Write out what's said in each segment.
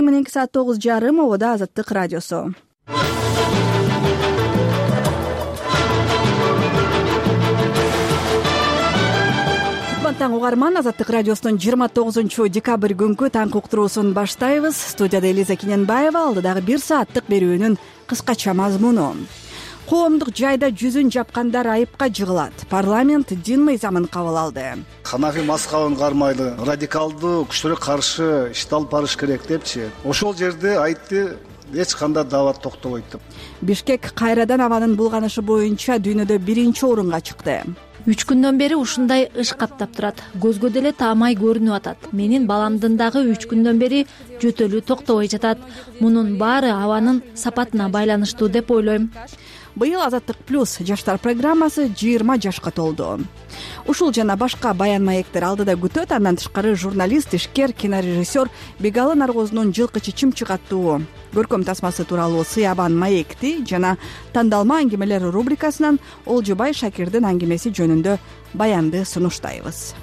Мененки саат 9:30 обода Азаттык радиосу. Таң угарман, Азаттык радиосунун 29-декабрь күнкү таң уктуруусун баштайбыз. Студияда Элиза Кененбаева, алдыдагы 1 сааттык берүүнүн кыскача мазмуну. Коомдук жайда жүзүн жапкандар айыпка жыгылат. Парламент дин мыйзамын кабыл алды. Ханафи мазхабын кармайлы, радикалдуу күчтөргө каршы ишти алып барыш керек депчи. Ошол жерде айтты, эч кандай дават токтобойт деп. Бишкек кайрадан абанын булганышы боюнча дүйнөдө 1-орунга чыкты. 3 күндөн бери ушундай ыш каптап турат. Көзгө деле таамай көрүнүп атат. Менин баламдын дагы 3 күндөн бери жөтөлү токтобой жатат. Мунун баары абанын сапатына байланыштуу деп ойлойм. Быйыл Азаттык плюс жаштар программасы 20 жашка толду. Ушул жана башка баян маектер алдыда күтөт. Андан тышкары журналист, ишкер, кинорежиссер Бегалы Наргоздун жылкы чычымчык аттуу көркөм тасмасы тууралуу Сыябан маекти жана тандалма аңгемелер рубрикасынан Олжубай Шакирдин аңгемеси жөнүндө баянды сунуштайбыз.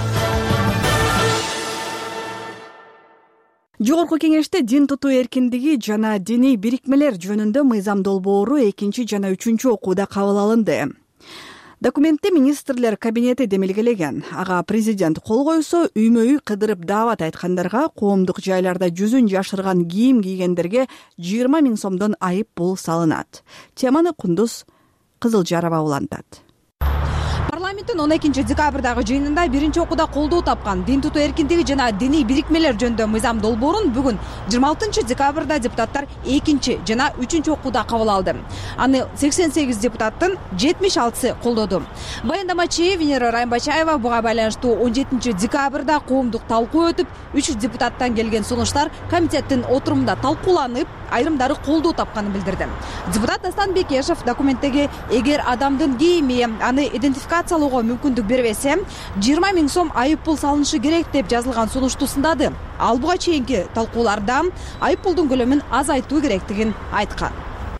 Жогорку кеңеште дин тутуу эркиндиги жана диний бирикмелер жөнүндө мыйзам долбоору 2 жана 3 окууда кабыл алынды. Документте министрлер кабинети демилгелеген. Ага президент кол койсо, үймө-үй кыдырып даават айткандарга, коомдук жайларда жүзүн жашырган кийим кийгендерге 20 000 сомдон айып пул салынат. Теманы Кундуз Кызылжарова улантат. Парламенттин 12 декабрдагы жыйынында 1 окууда колдоо тапкан дин тутуу эркиндиги жана диний бирикмелер жөнүндө мыйзам долбоорун бүгүн 26 декабрда депутаттар 2 жана 3 окууда кабыл алды. Аны 88 депутаттын 76сы колдоду. Баяндамачы Венера Райымбачаева буга байланыштуу 17 декабрда коомдук талкуу өтүп, 3 депутаттан келген сунуштар комитеттин отурумунда талкууланып, айрымдары колдоо тапканын билдирди. Депутат Астан Бекешев документтеги эгер адамдын кийими аны идентификациялоого мүмкүндүк бербесе, 20 000 сом айып пул салынышы керек деп жазылган сунушту сындады. Ал буга чейинки талкууларда айып пулдун көлөмүн азайтуу керектигин айткан.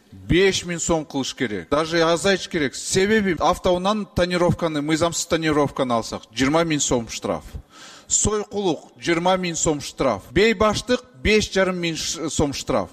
5 000 сом кылыш керек. Даже азайтыш керек. Себеби автоунан тонировканы, мыйзамсыз тонировканы алсак 20 000 сом штраф. Сойкулук 20 000 сом штраф. Бейбаштык 5,5 000 сом штраф.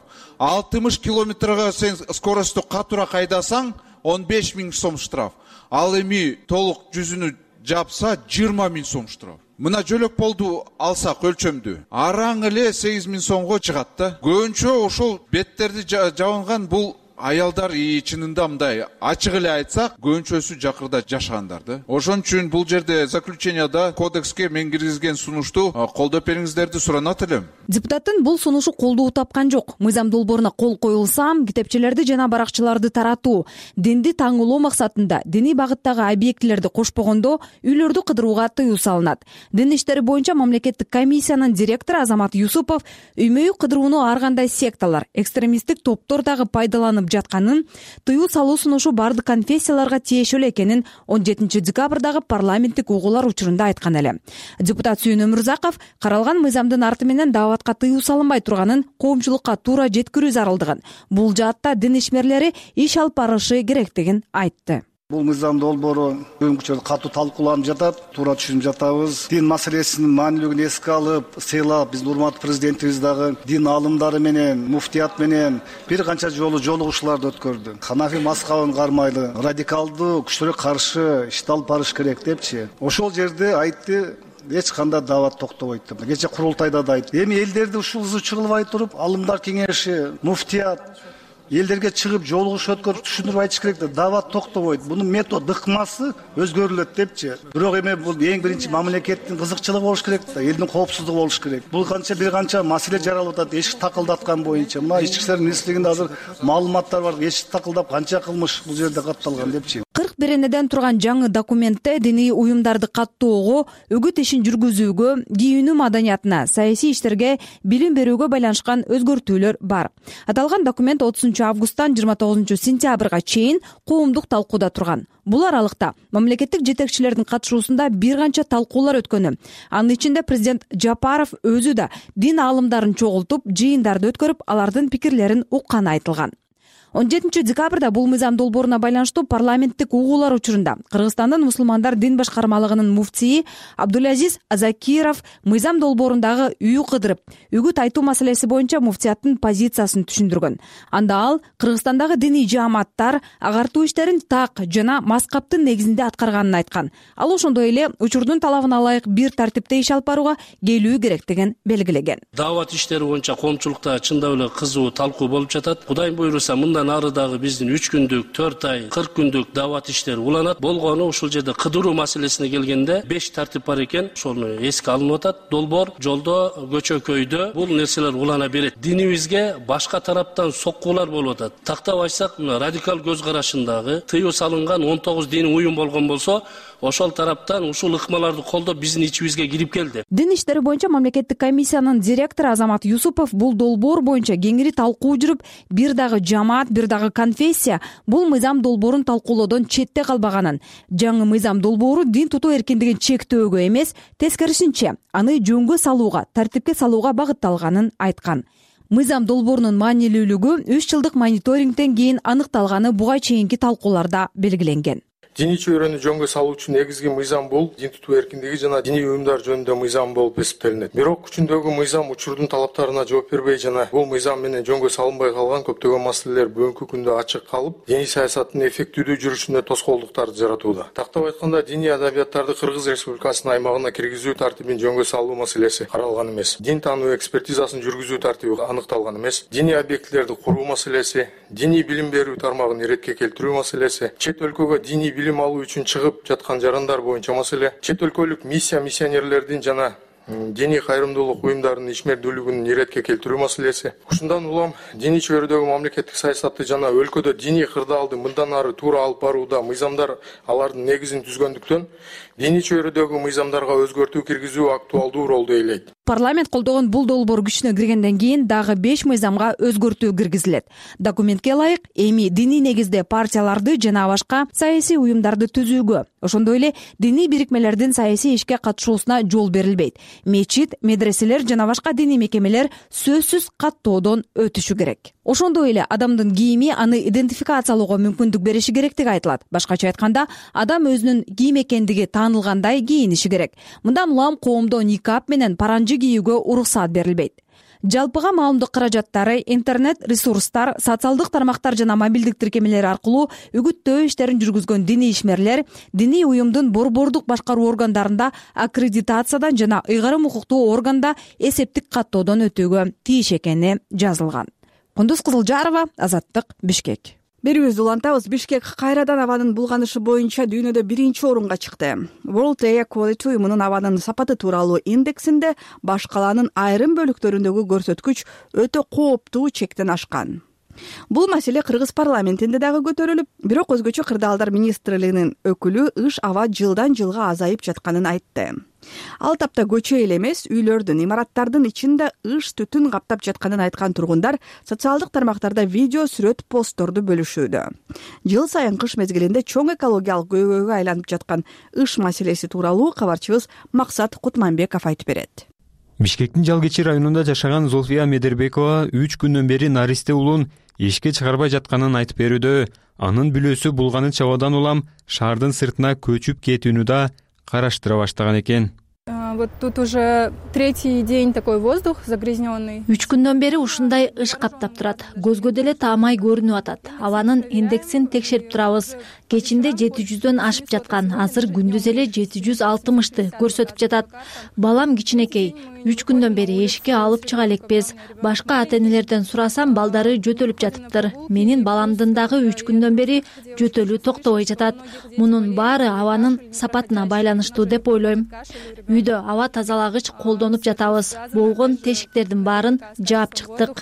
60 километрга сен скоросту катуура кайдасаң 15 000 сом штраф. Ал эми толук жүзүнү жапса 20 000 сом штраф. Мына жөлөк болду алсак өлчөмдү. Араң эле 8 000 сомго чыгат да. Көбүнчө ошол беттерди жабынган бул аялдар чынында мындай ачык эле айтсак, көбүнчөсү жакырда жашагандар да. Ошон үчүн бул жерде заключенияда кодекске мен киргизген сунушту колдоп бериңиздерди суранат элем. Депутаттын бул сунушу колдоо тапкан жок. Мыйзам долбооруна кол коюлса, китепчелерди жана баракчыларды таратуу, динди таңылоо максатында диний багыттагы объектилерди кошпогондо үйлөрдү кыдырууга тыюу салынат. Дин иштери боюнча мамлекеттик комиссиянын директору Азамат Юсупов үймө-үй кыдырууну ар кандай секталар, экстремисттик топтор дагы пайдаланып жатканын, тыюу салуу сунушу бардык конфессияларга тиешелүү экенин 17 декабрдагы парламенттик угуулар учурунда айткан эле. Депутат Сүйүн Өмүрзаков каралган мыйзамдын арты менен дааватка тыюу салынбай турганын коомчулукка туура жеткирүү зарылдыгын, бул жаатта дин ишмерлери иш алып барышы керектигин айтты. Бул мыйзам долбоору көбүнчө катуу талкууланып жатат, туура түшүнүп жатабыз. Дин маселесинин маанилүүлүгүн эске алып, сыйлап, биздин урматтуу президентибиз дагы дин аалымдары менен, муфтият менен бир канча жолу жолугушууларды өткөрдү. Ханафи мазхабын кармайлы, радикалдуу күчтөргө каршы ишти алып барыш керек депчи. Ошол жерде айтты, эч кандай дават токтобойт деп. Кече курултайда да айтты. Эми элдерди ушул чыгылбай туруп, алымдар кеңеши, муфтият элдерге чыгып жолугуш өткөрүп түшүндүрүп айтыш керек да, дават токтобойт. Бунун метод ыкмасы өзгөрүлөт депчи. Бирок эми бул эң биринчи мамлекеттин кызыкчылыгы болуш керек да, элдин коопсуздугу болуш керек. Бул бир канча маселе жаралып атат, эшик такылдаткан боюнча. Мына ички иштер министрлигинде азыр маалыматтар бар, эшик такылдап канча кылмыш бул жерде катталган депчи. 41 энеден турган жаңы документте диний уюмдарды каттоого, үгүт ишин жүргүзүүгө, кийинүү маданиятына, саясий иштерге, билим берүүгө байланышкан өзгөртүүлөр бар. Аталган документ 30 августтан 29 сентябрга чейин коомдук талкууда турган. Бул аралыкта мамлекеттик жетекчилердин катышуусунда бир канча талкуулар өткөнү. Анын ичинде президент Жапаров өзү да дин аалымдарын чогултуп, жыйындарды өткөрүп, алардын пикирлерин укканы айтылган. 17-декабрда бул мыйзам долбооруна байланыштуу парламенттик угуулар учурунда Кыргызстандын мусулмандар дин башкармалыгынын муфтийи Абдулазиз Азакиров мыйзам долбоорундагы үй кыдырып, үгүт айтуу маселеси боюнча муфтияттын позициясын түшүндүргөн. Анда ал Кыргызстандагы диний жааматтар агартуу иштерин так жана маскаптын негизинде аткарганын айткан. Ал ошондой эле учурдун талабына ылайык бир тартипте иш алып барууга келүү керектигин белгилеген. Даават иштери боюнча коомчулукта чындап эле кызуу талкуу болуп жатат. Кудайым буйруса мындан ары дагы биздин 3 күндүк, 4 ай, 40 күндүк даават иштери уланат. Болгону ушул жерде кыдыруу маселесине келгенде 5 тартип бар экен. Ошону эске алынып атат. Долбоор, жолдо, көчө-көйдө бул нерселер улана берет. Динибизге башка тараптан соккуулар болуп атат. Тактап айтсак, мына радикал көз карашындагы тыюу салынган 19 диний уюм болгон болсо, ошол тараптан ушул ыкмаларды колдоп биздин ичибизге кирип келди. Дин иштери боюнча мамлекеттик комиссиянын директору Азамат Юсупов бул долбоор боюнча кеңири талкуу жүрүп, бир дагы жамаат, бир дагы конфессия бул мыйзам долбоорун талкуулоодон четте калбаганын, жаңы мыйзам долбоору дин тутуу эркиндигин чектөөгө эмес, тескерисинче аны жөнгө салууга, тартипке салууга багытталганын айткан. Мыйзам долбоорунун маанилүүлүгү 3 жылдык мониторингден кийин аныкталганы буга чейинки талкууларда белгиленген. Диний чөйрөнү жөнгө салуучу негизги мыйзам бул дин тутуу эркиндиги жана диний уюмдар жөнүндө мыйзам болуп эсептелинет. Бирок күчүндөгү мыйзам учурдун талаптарына жооп бербей жана бул мыйзам менен жөнгө салынбай калган көптөгөн маселелер бүгүнкү күндө ачык калып, диний саясаттын эффективдүү жүрүшүнө тоскоолдуктарды жаратууда. Тактап айтканда, диний адабияттарды Кыргыз Республикасынын аймагына киргизүү тартибин жөнгө салуу маселеси каралган эмес. Дин таануу экспертизасын жүргүзүү тартиби аныкталган эмес. Диний объектилерди куруу маселеси, диний билим берүү тармагын иретке келтирүү маселеси, чет өлкөгө диний билим алуу үчүн чыгып жаткан жарандар боюнча маселе, чет өлкөлүк миссионерлердин жана диний кайрымдуулук уюмдарынын ишмердүүлүгүн иретке келтирүү маселеси. Ушундан улам диний чөйрөдөгү мамлекеттик саясатты жана өлкөдө диний кырдаалды мындан ары туура алып барууда мыйзамдар алардын негизин түзгөндүктөн диний чөйрөдөгү мыйзамдарга өзгөртүү киргизүү актуалдуу ролду ээлейт. Парламент колдогон бул долбоор күчүнө киргенден кийин дагы 5 мыйзамга өзгөртүү киргизилет. Документке ылайык эми диний негизде партияларды жана башка саясий уюмдарды түзүүгө, ошондой эле диний бирикмелердин саясий ишке катышуусуна жол берилбейт. Мечит, медреселер жана башка диний мекемелер сөзсүз каттоодон өтүшү керек. Ошондой эле адамдын кийими аны идентификациялоого мүмкүндүк бериши керектиги айтылат. Башкача айтканда, адам өзүнүн кийим экендиги таанылгандай кийиниши керек. Мындан улам коомдо никап менен паранжы кийүүгө уруксаат берилбейт. Жалпыга маалымдык каражаттары, интернет ресурстар, социалдык тармактар жана мобилдик тиркемелер аркылуу үгүттөө иштерин жүргүзгөн диний ишмерлер диний уюмдун борбордук башкаруу органдарында аккредитациядан жана ыйгарым укуктуу органда эсептик каттоодон өтүүгө тийиш экени жазылган. Кундуз Кызылжарова, Азаттык, Бишкек. Берүүбүздү улантабыз. Бишкек кайрадан абанын булганышы боюнча дүйнөдө 1-чи орунга чыкты. World Air Quality уюмунун абанын сапаты тууралуу индексинде баш калаанын айрым бөлүктөрүндөгү көрсөткүч өтө кооптуу чектен ашкан. Бул маселе Кыргыз парламентинде дагы көтөрүлүп, бирок өзгөчө кырдаалдар министрлигинин өкүлү ыш аба жылдан жылга азайып жатканын айтты. Ал тапта көчө эле эмес, үйлөрдүн, имараттардын ичинде ыш түтүн каптап жатканын айткан тургундар социалдык тармактарда видео, сүрөт, постторду бөлүшүүдө. Жыл сайын кыш мезгилинде чоң экологиялык көйгөйгө айланып жаткан ыш маселеси тууралуу кабарчыбыз Максат Кутманбеков айтып берет. Бишкектин Жалгечи районунда жашаган Зулфия Медербекова 3 күндөн бери наристе уулун эшикке чыгарбай жатканын айтып берүүдө. Анын бүлөсү булганын чабуудан улам шаардын сыртына көчүп кетүүнү да караштыра баштаган экен. Вот тут уже 3-й день такой воздух загрязненный. 3 күндөн бери ушундай ыш каптап турат. Көзгө деле таамай көрүнүп атат. Абанын индексин текшерип турабыз. Кечинде 700дөн ашып жаткан, азыр күндүз эле 760ты көрсөтүп жатат. Балам кичинекей, 3 күндөн бери эшикке алып чыга элекпиз. Башка ата-энелерден сурасам, балдары жөтөлүп жатыптыр. Менин баламдын дагы 3 күндөн бери жөтөлүү токтобой жатат. Мунун баары абанын сапатына байланыштуу деп ойлойм. Үйдө аба тазалагыч колдонуп жатабыз. Болгон тешиктердин баарын жаап чыктык.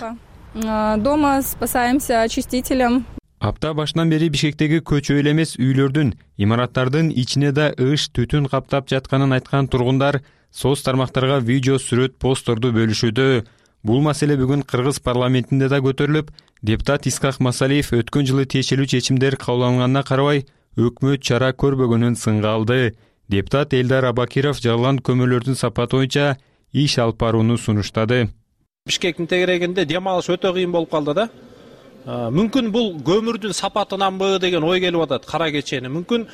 Дома спасаемся очистителем. Апта башынан бери Бишкектеги көчө эле эмес, үйлөрдүн, имараттардын ичине да ыш түтүн каптап жатканын айткан тургундар соц тармактарга видео, сүрөт, постторду бөлүшүүдө. Бул маселе бүгүн Кыргыз парламентинде да көтөрүлүп, депутат Исхак Масалиев өткөн жылы тиешелүү чечимдер кабылданганына карабай өкмөт чара көрбөгөнүн сынга алды. Депутат Элдар Абакиров жарылган көмөрлөрдүн сапаты боюнча иш алып барууну сунуштады. Бишкектин тегерегинде дем алыш өтө кыйын болуп калды да. мүмкүн бул көмүрдүн сапатынанбы деген ой келип атат кара кечени. Мүмкүн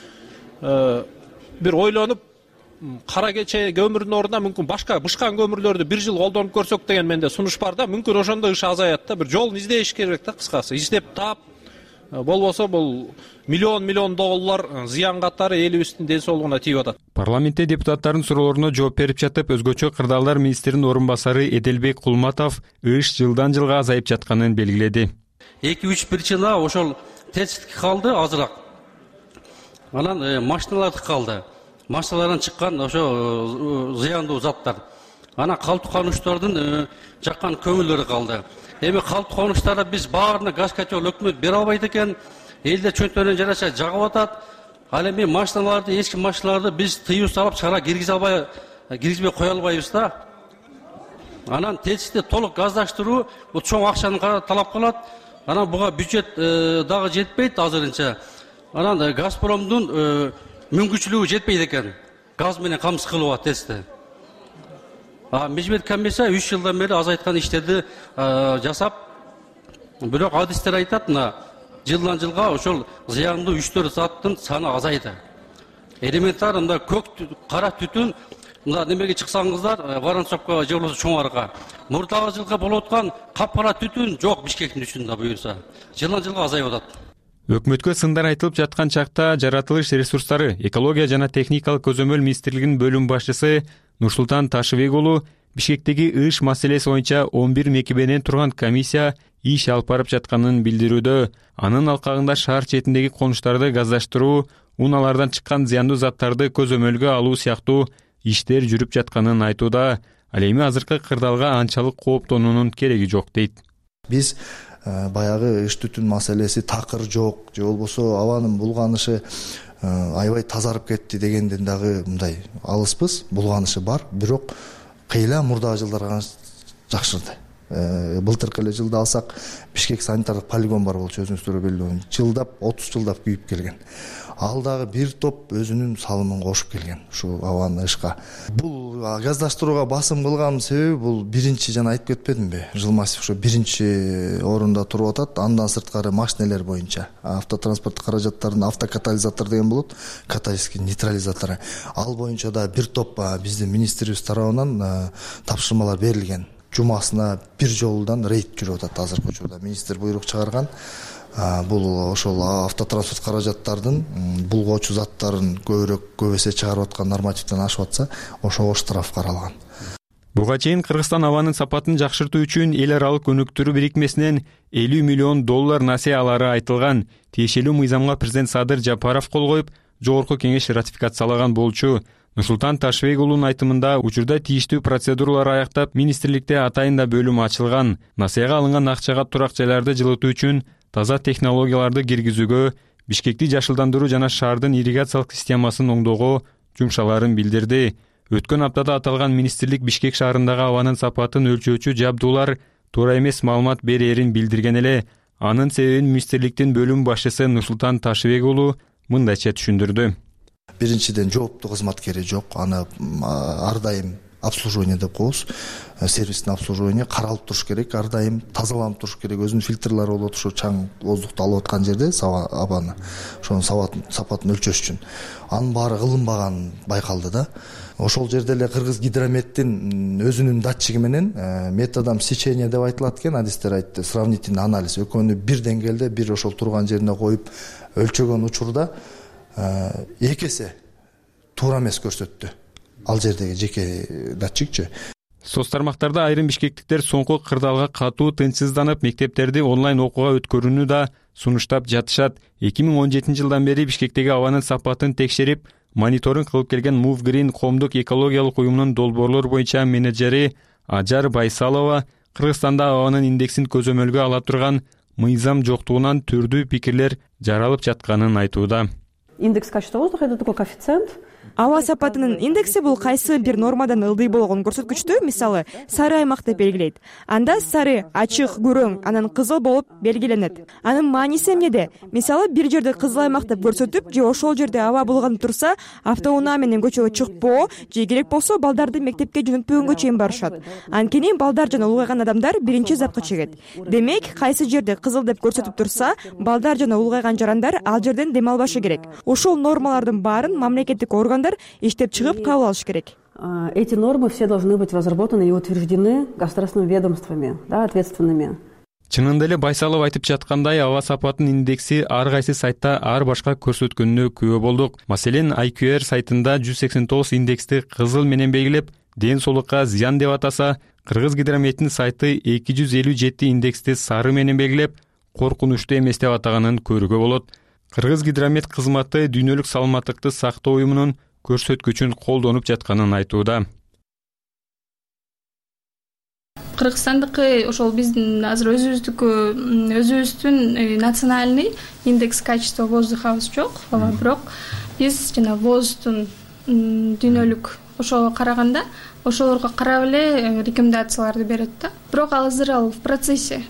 бир ойлонуп кара кече көмүрдүн ордуна мүмкүн башка бышкан көмүрлөрдү бир жыл колдонуп көрсөк деген менде сунуш бар да. Мүмкүн ошондо иш азаят да. Бир жолун издеш керек да, кыскасы. Издеп таап, болбосо бул миллион доллар зыян катары элибиздин ден соолугуна тиип атат. Парламентте депутаттардын суроолоруна жооп берип жатып, өзгөчө кырдаалдар министринин орун басары Эделбек Кулматов ыш жылдан жылга азайып жатканын белгиледи. 2-3 причина ошол тесттики калды азыраак. Анан машиналардыкы калды. Машиналардан чыккан ошо зыяндуу заттар. Анан калдык конуштардын жаккан көмүрлөрү калды. Эми калдык конуштарды биз баарына газ котел өкмөт бере албайт экен. Элдер чөнтөрүнөн жараша жагып атат. Ал эми машиналарды, эски машиналарды биз тыюу салып чара киргизбей кое албайбыз да. Анан теситти толук газдаштыруу бул чоң акчаны талап кылат. Анан буга бюджет дагы жетпейт азырынча. Анан Газпромдун мүмкүнчүлүгү жетпейт экен. Газ менен камсыз кылууга тестти. Межбет комиссия 3 жылдан бери азайткан иштерди жасап, бирок адистер айтат, жылдан жылга ошол зыяндуу 3-4 заттын саны азайды. Элементар мында көк кара түтүн, мында немеге чыксаңыздар, Воронцовко же болбосо Чоң Арга. Мурдагы жылга болуп аткан капкара түтүн жок Бишкектин үстүндө буюрса. Жылдан жылга азайып атат. Өкмөткө сындар айтылып жаткан чакта жаратылыш ресурстары, экология жана техникалык көзөмөл министрлигинин бөлүм башчысы Нурсултан Ташыбек уулу Бишкектеги ыш маселеси боюнча 11 мекеменен турган комиссия иш алып барып жатканын билдирүүдө. Анын алкагында шаар четиндеги конуштарды газдаштыруу, унаалардан чыккан зыяндуу заттарды көзөмөлгө алуу сыяктуу иштер жүрүп жатканын айтууда. Ал эми азыркы кырдаалга анчалык кооптонуунун кереги жок дейт. Биз баягы ыш түтүн маселеси такыр жок, же болбосо абанын булганышы аябай тазарып кетти дегенден дагы мындай алыспыз. Булганышы бар, бирок кыйла мурдагы жылдарга жакшырды. Былтыркы эле жылда алсак, Бишкек санитардык полигон бар болчу, өзүңүздөр билдиңиз. Жылдап, 30 жылдап күйүп келген. Ал дагы бир топ өзүнүн салымын кошуп келген ушул абаны ышка. Бул газдаштырууга басым кылган себеби бул биринчи, жана айтып кетпедимби? Жылмасов ошо биринчи орунда туруп атат. Андан сырткары машинелер боюнча автотранспорттук каражаттардын автокатализатор деген болот, каталитический нейтрализатору. Ал боюнча да бир топ биздин министрибиз тарабынан тапшырмалар берилген. Жумасына бир жолудан рейд жүрүп атат азыркы учурда. Министр буйрук чыгарган. Бул ошол автотранспорт каражаттардын булгоочу заттарын көбүрөөк эсе чыгарып аткан нормативден ашып атса, ошого штраф каралган. Буга чейин Кыргызстан абанын сапатын жакшыртуу үчүн эл аралык өнүктүрүү бирикмесинен 50 миллион доллар насыя алары айтылган. Тиешелүү мыйзамга президент Садыр Жапаров кол коюп, жогорку кеңеш ратификациялаган болчу. Нурсултан Ташыбек уулунун айтымында учурда тийиштүү процедуралар аяктап, министрликте атайын бөлүм ачылган. Насыяга алынган акчага турак жайларды жылытуу үчүн таза технологияларды киргизүүгө, Бишкекти жашылдандыруу жана шаардын ирригациялык системасын оңдоого жумшаларын билдирди. Өткөн аптада аталган министрлик Бишкек шаарындагы абанын сапатын өлчөөчү жабдуулар туура эмес маалымат берээрин билдирген эле. Анын себебин министрликтин бөлүм башчысы Нурсултан Ташыбек уулу мындайча түшүндүрдү. Биринчиден жооптуу кызматкери жок, аны ар дайым обслуживание деп коебуз. Сервистин обслуживание каралып туруш керек, ар дайым тазаланып туруш керек. Өзүнүн фильтрлери болот, ошо чаң воздукту алып аткан жерде абаны, ошонун сапатын өлчөш үчүн. Анын баары кылынбаган байкалды да. Ошол жерде эле Кыргыз гидрометтин өзүнүн датчиги менен методом сечения деп айтылат экен, адистер айтты, сравнительный анализ. Экөөнү бир деңгээлде, бир ошол турган жерине коюп өлчөгөн учурда 2 эсе туура эмес көрсөттү. Ал жердеги жеке датчикчи. Соц тармактарда айрым бишкектиктер соңку кырдаалга катуу тынчсызданып, мектептерди онлайн окууга өткөрүүнү да сунуштап жатышат. 2017 жылдан бери Бишкектеги абанын сапатын текшерип, мониторинг кылып келген Move Green коомдук экологиялык уюмунун долбоорлор боюнча менеджери Ажар Байсалова Кыргызстанда абанын индексин көзөмөлгө ала турган мыйзам жоктугунан түрдүү пикирлер жаралып жатканын айтууда. Индекс качества воздуха — это такой коэффициент, Аба сапатынын индекси бул кайсы бир нормадан ылдый болгон көрсөткүчтү, мисалы, сары аймак деп белгилейт. Анда сары, ачык, күрөң, анан кызыл болуп белгиленет. Анын мааниси эмнеде? Мисалы, бир жерде кызыл аймак деп көрсөтүп, же ошол жерде аба булганып турса, автоунаа менен көчөгө чыкпоо, же керек болсо балдарды мектепке жөнөтпөгөнгө чейин барышат. Анткени балдар жана улгайган адамдар биринчи запкы чегет. Демек, кайсы жерде кызыл деп көрсөтүп турса, балдар жана улгайган жарандар ал жерден дем албашы керек. Ошол нормалардын баарын мамлекеттик органдар иштеп чыгып кабыл алыш керек. Эти нормы все должны быть разработаны и утверждены государственными ведомствами, ответственными. Чынында эле Байсалов айтып жаткандай, аба сапатынын индекси ар кайсы сайтта ар башка көрсөткөнүнө күбө болдук. Маселен, IQR сайтында 189 индексти кызыл менен белгилеп, ден соолукка зыян деп атаса, Кыргыз гидрометтин сайты 257 индексти сары менен белгилеп, коркунучтуу эмес деп атаганын көрүүгө болот. Кыргыз гидромет кызматы дүйнөлүк саламаттыкты сактоо уюмунун көрсөткүчүн колдонуп жатканын айтууда. Кыргызстандыкы ошол биздин азыр өзүбүздүн национальный индекс качества воздухабыз жок, бирок биз жана ВОЗдун дүйнөлүк ошого караганда ошолорго карап эле рекомендацияларды берет да. Бирок азыр ал в процессе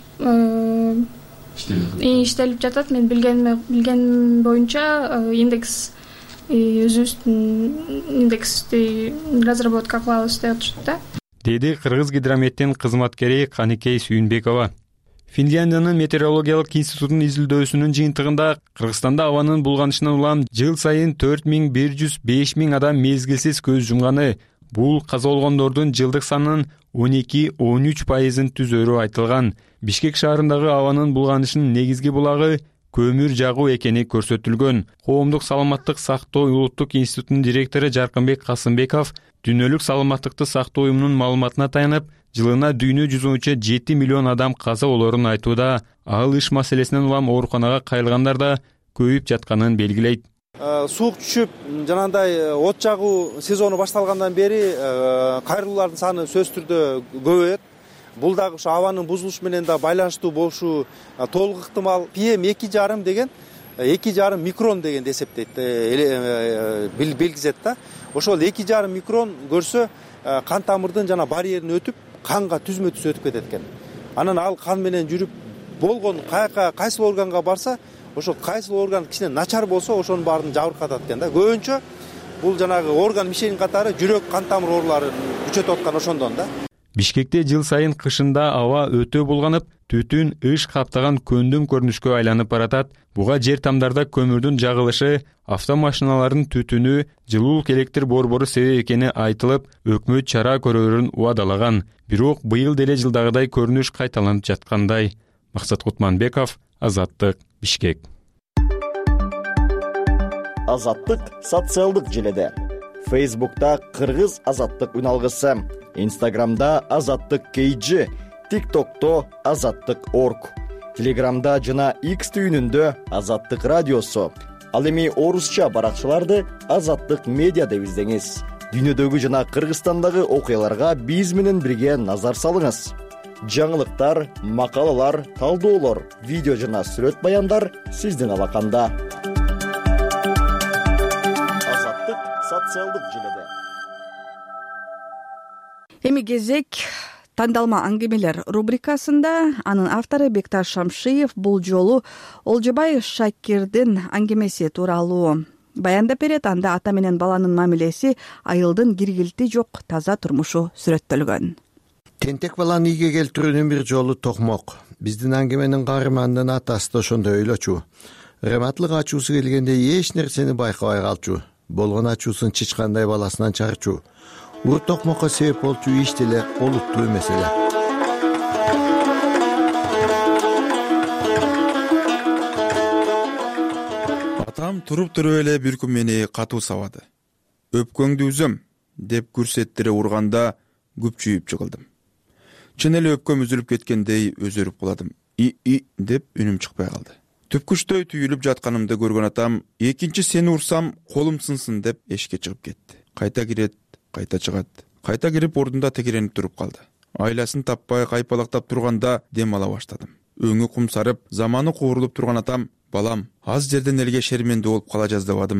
иштелип жатат. Мен билгеним боюнча индекс өзүбүздүн индексти разработка кылабыз деп атышат да. Деди Кыргыз гидрометтин кызматкери Каникей Сүйүнбекова. Финляндиянын метеорологиялык институтунун изилдөөсүнүн жыйынтыгында Кыргызстанда абанын булганышынан улам жыл сайын 4100-5000 адам мезгилсиз көз жумганы. Бул каза болгондордун жылдык санынын 12-13% түзөрү айтылган. Бишкек шаарындагы абанын булганышынын негизги булагы көмүр жагуу экени көрсөтүлгөн. Коомдук саламаттык сактоо улуттук институтунун директору Жаркынбек Касымбеков дүйнөлүк саламаттыкты сактоо уюмунун маалыматына таянып, жылына дүйнө жүзүнчө 7 миллион адам каза болорун айтууда. Ал иш маселесинен улам ооруканага кайрылгандар да көбөйүп жатканын белгилейт. Суук түшүп, жанагындай от жагуу сезону башталгандан бери кайрылуулардын саны сөзсүз түрдө көбөйөт. Бул дагы ушу абанын бузулушу менен да байланыштуу болушу толук ыктымал. PM 2,5 деген 2,5 микрон дегенди эсептейт, билгизет да. Ошол 2,5 микрон көрсө кан тамырдын жана барьерин өтүп, канга түзмө-түз өтүп кетет экен. Анан ал кан менен жүрүп болгон кайсыл органга барса, ошол кайсыл орган кичине начар болсо, ошонун баарын жабыркатат экен да. Көбүнчө бул жанагы орган мишени катары жүрөк, кан тамыр ооруларын күчөтүп аткан ошондон да. Бишкекте жыл сайын кышында аба өтө булганып, түтүн ыш каптаган көндүм көрүнүшкө айланып баратат. Буга жер тамдарда көмүрдүн жагылышы, автомашиналардын түтүнү, жылуулук электр борбору себеп экени айтылып, өкмөт чара көрөрүн убадалаган. Бирок быйыл деле жылдагыдай көрүнүш кайталанып жаткандай. Максат Кутманбеков, Азаттык, Бишкек. Азаттык социалдык желеде. Facebook'ta Кыргыз Азаттык үналгысы, Instagram'da Азаттык KG, TikTok'ta Азаттык.org, Telegram'da жана X түйүнүндө Азаттык радиосу. Ал эми орусча баракчаларды Азаттык медиа деп издеңиз. Дүйнөдөгү жана Кыргызстандагы окуяларга биз менен бирге назар салыңыз. Жаңылыктар, макалалар, талдоолор, видео жана сүрөт баяндар сиздин алаканда. Азаттык социалдык желеде. Эми кезек тандалма аңгемелер рубрикасында. Анын автору Бекташ Шамшиев бул жолу Олжобай Шакирдин аңгемеси тууралуу баяндап берет. Анда ата менен баланын мамилеси, айылдын киргилти жок таза турмушу сүрөттөлгөн. Тентек баланы ийге келтирүүнүн бир жолу токмок. Биздин аңгеменин каарманынын атасы да ошондой ойлочу. Рематлык ачуусу келгенде эч нерсени байкабай калчу. Болгон ачуусун чычкандай баласынан чарчу. Ур токмокко себеп болчу иш деле олуттуу эмес эле. Атам туруп эле бир күн мени катуу сабады. Өпкөңдү үзөм деп күрсеттире урганда күпчүйүп жыгылдым. Чын эле өпкөм үзүлүп кеткендей өзөрүп каладым. И деп үнүм чыкпай калды. Түпкүчтөй түйүлүп жатканымды көргөн атам, экинчи сени урсам колум сынсын деп эшикке чыгып кетти. Кайта кирет, кайта чыгат. Кайта кирип ордунда текеренип туруп калды. Айласын таппай кайпалактап турганда дем ала баштадым. Өңү кумсарып, заманы куурулуп турган атам, балам, аз жерден элге шермендүү болуп кала жаздабадымбы?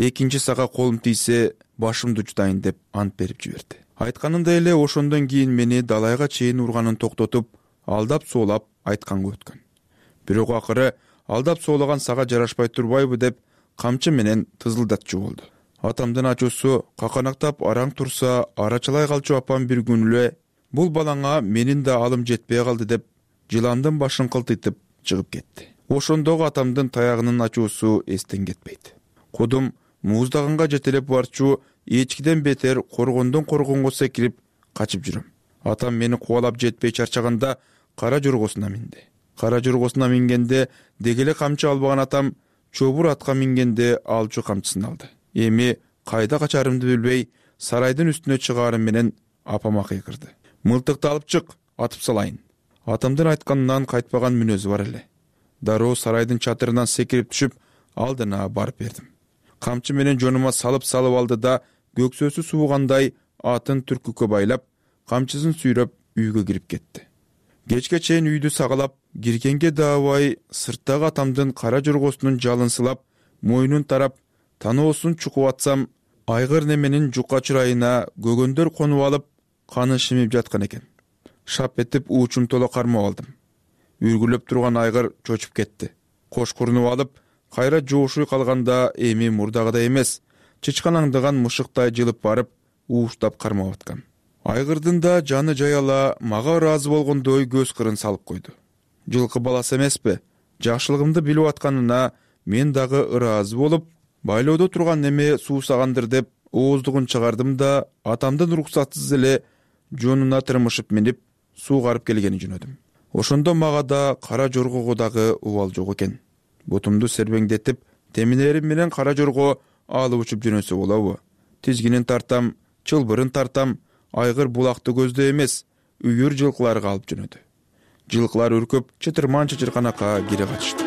экинчи сага колум тийсе башымды жутайын деп ант берип жиберди. Айтканындай эле ошондон кийин мени далайга чейин урганын токтотуп, алдап соолап айтканга өткөн. Бирок акыры алдап соолаган сага жарашпай турбайбы деп камчы менен тызылдатчу болду. Атамдын ачуусу каканактап араң турса, арачалай калчу апам бир күн эле бул балаңа менин да алым жетпей калды деп жыландын башын кылтыйтып чыгып кетти. Ошондогу атамдын таягынын ачуусу эстен кетпейт. Кудум муздагынга жетелеп барчу эчкиден бетер коргондон коргонго секирип качып жүрөм. Атам мени кубалап жетпей чарчаганда кара жоргосуна минди. Кара жоргосуна мингенде дегеле камчы албаган атам чобур атка мингенде алчу камчысын алды. Эми кайда качарымды билбей сарайдын үстүнө чыгаарым менен апама кыйкырды. Мылтыкты алып чык, атып салайын. Атамдын айтканынан кайтпаган мүнөзү бар эле. Дароо сарайдын чатырынан секирип түшүп, алдына барып бердим. Камчы менен жонума салып алды да, көксөсү суугандай атын түркүккө байлап, камчысын сүйрөп үйгө кирип кетти. Кечке чейин үйдү сагалап, киргенге даабай сырттагы атамдын кара жоргосунун жалын сылап, мойнун тарап, таноосун чукуп атсам, айгыр неменин жука чырайына көгөндөр конуп алып, каны шимип жаткан экен. Шап этип уучум толо кармап алдым. Үргүлөп турган айгыр чочуп кетти. Кош курнуп алып, кайра жоошуй калганда эми мурдагыдай эмес, чычканаңдаган мышыктай жылып барып, ууштап кармап аткан. Айгырдын да жаны жаяла мага ыраазы болгондой көз кырын салып койду. Жылкы баласы эмеспи? Жакшылыгымды билип атканына мен дагы ыраазы болуп, байлоодо турган неме суусагандыр деп ооздугун чыгардым да атамдын уруксатсыз эле жонуна тырмышып минип суугарып келгени жөнөдүм. Ошондо мага да кара жоргого дагы убал жок экен. Бутумду сербеңдетип, теминерим менен кара жорго алып учуп жөнөсө болобу? Тизгинин тартам, чылбырын тартам, айгыр булакты көздө эмес, үйүр жылкыларга алып жөнөдү. Жылкылар үркүп, чытырман чычырканакка кире катышты.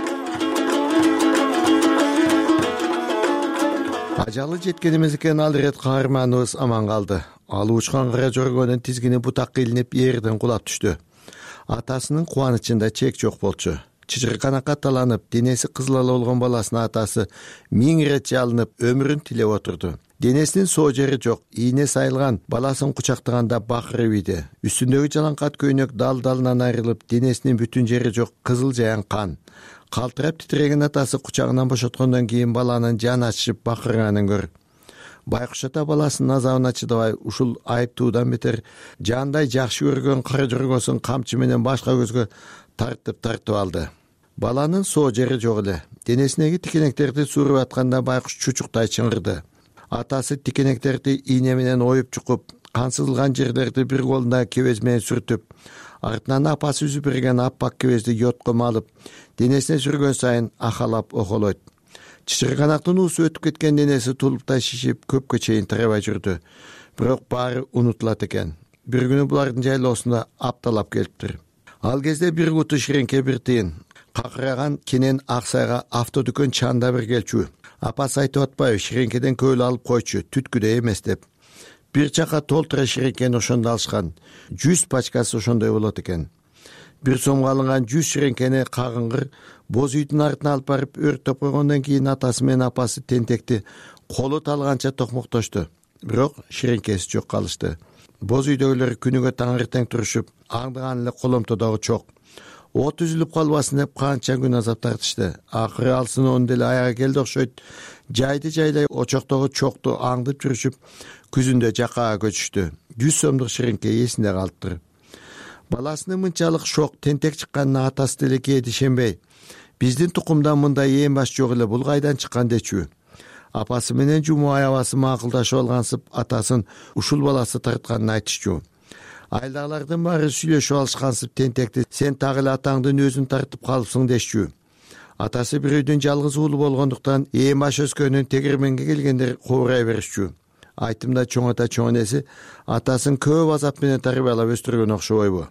Ажалы жеткен эмес экен, ал ирет каарманыбыз аман калды. Ал учкан кара жоргонун тизгини бутакка илинип жерден кулап түштү. Атасынын кубанычында чек жок болчу. Чычырканакка таланып, денеси кызыл болгон баласынын атасы 1000 ирет жалынып, өмүрүн тилеп отурду. Денесинин соо жери жок, ийне сайылган, баласын кучактаганда бакырып ийди. Үстүндөгү жалаңкат көйнөк дал-далынан айрылып, денесинин бүтүн жери жок, кызыл жаян кан. Калтырап титиреген атасы кучагынан бошоткондон кийин баланын жаны ачышып бакырганын көр. Байкуш ата баласынын азабына чыдабай, ушул айыптуудан бетер жандай жакшы көргөн кара жоргосун камчы менен башка көзгө тартып алды. Баланын соо жери жок эле. Денесиндеги тикенектерди suurуп атканда байкуш чучуктай чыңгырды. Атасы тикенектерди ийне менен оюп чукуп, кан сызылган жерлерди бир колунда кебез менен сүртүп, артынан апасы үзүп берген аппак кебезди йотко малып, денесине сүргөн сайын ахалап охолойт. Чычырканактын уусу өтүп кеткен денеси тулуптай шишип, көпкө чейин тарабай жүрдү. Бирок баары унутулат экен. Бир күнү булардын жайлоосунда апталап келиптир. Ал кезде бир куту ширеңке бир тыйын. Какыраган кенен Аксайга автодүкөн чанда бир келчү. Апасы айтып атпайбы, ширеңкеден көөл алып койчу, түткүдө эмес деп. Бир чака толтура ширеңкени ошондо алышкан. 100 пачкасы ошондой болот экен. Бир сомго алынган 100 ширеңкени кагыңгыр боз үйдүн артына алып барып өрттөп койгондон кийин атасы менен апасы тентекти колу талганча токмоктошту. Бирок ширеңкеси жок калышты. Боз үйдөгүлөр күнүгө таңертең турушуп, аңдыган эле коломтодогу чок. От үзүлүп калбасын деп канча күн азап тартышты. Акыры алсын он деле аяга келди окшойт. Жайды жайлай очоктогу чокту аңдып жүрүшүп, күзүндө жакаага көчүштү. 100 сомдук ширеңке эсинде калыптыр. Баласынын мынчалык шок, тентек чыкканына атасы деле кээде ишенбей, биздин тукумдан мындай ээн баш жок эле, бул кайдан чыккан дечү. Апасы менен жуму аябасы макулдашып алгансып, атасын ушул баласы тартканын айтышчу. Айдагылардын баары сүйлөшүп алышкансып, тентекти сен так эле атаңдын өзүн тартып калыпсың дешчү. Атасы бир үйдүн жалгыз уулу болгондуктан ээн баш өскөнүн тегирменге келгендер кобурай беришчү. Айтымда чоң ата чоң энеси атасын көп азап менен тарбиялап өстүргөн окшобойбу?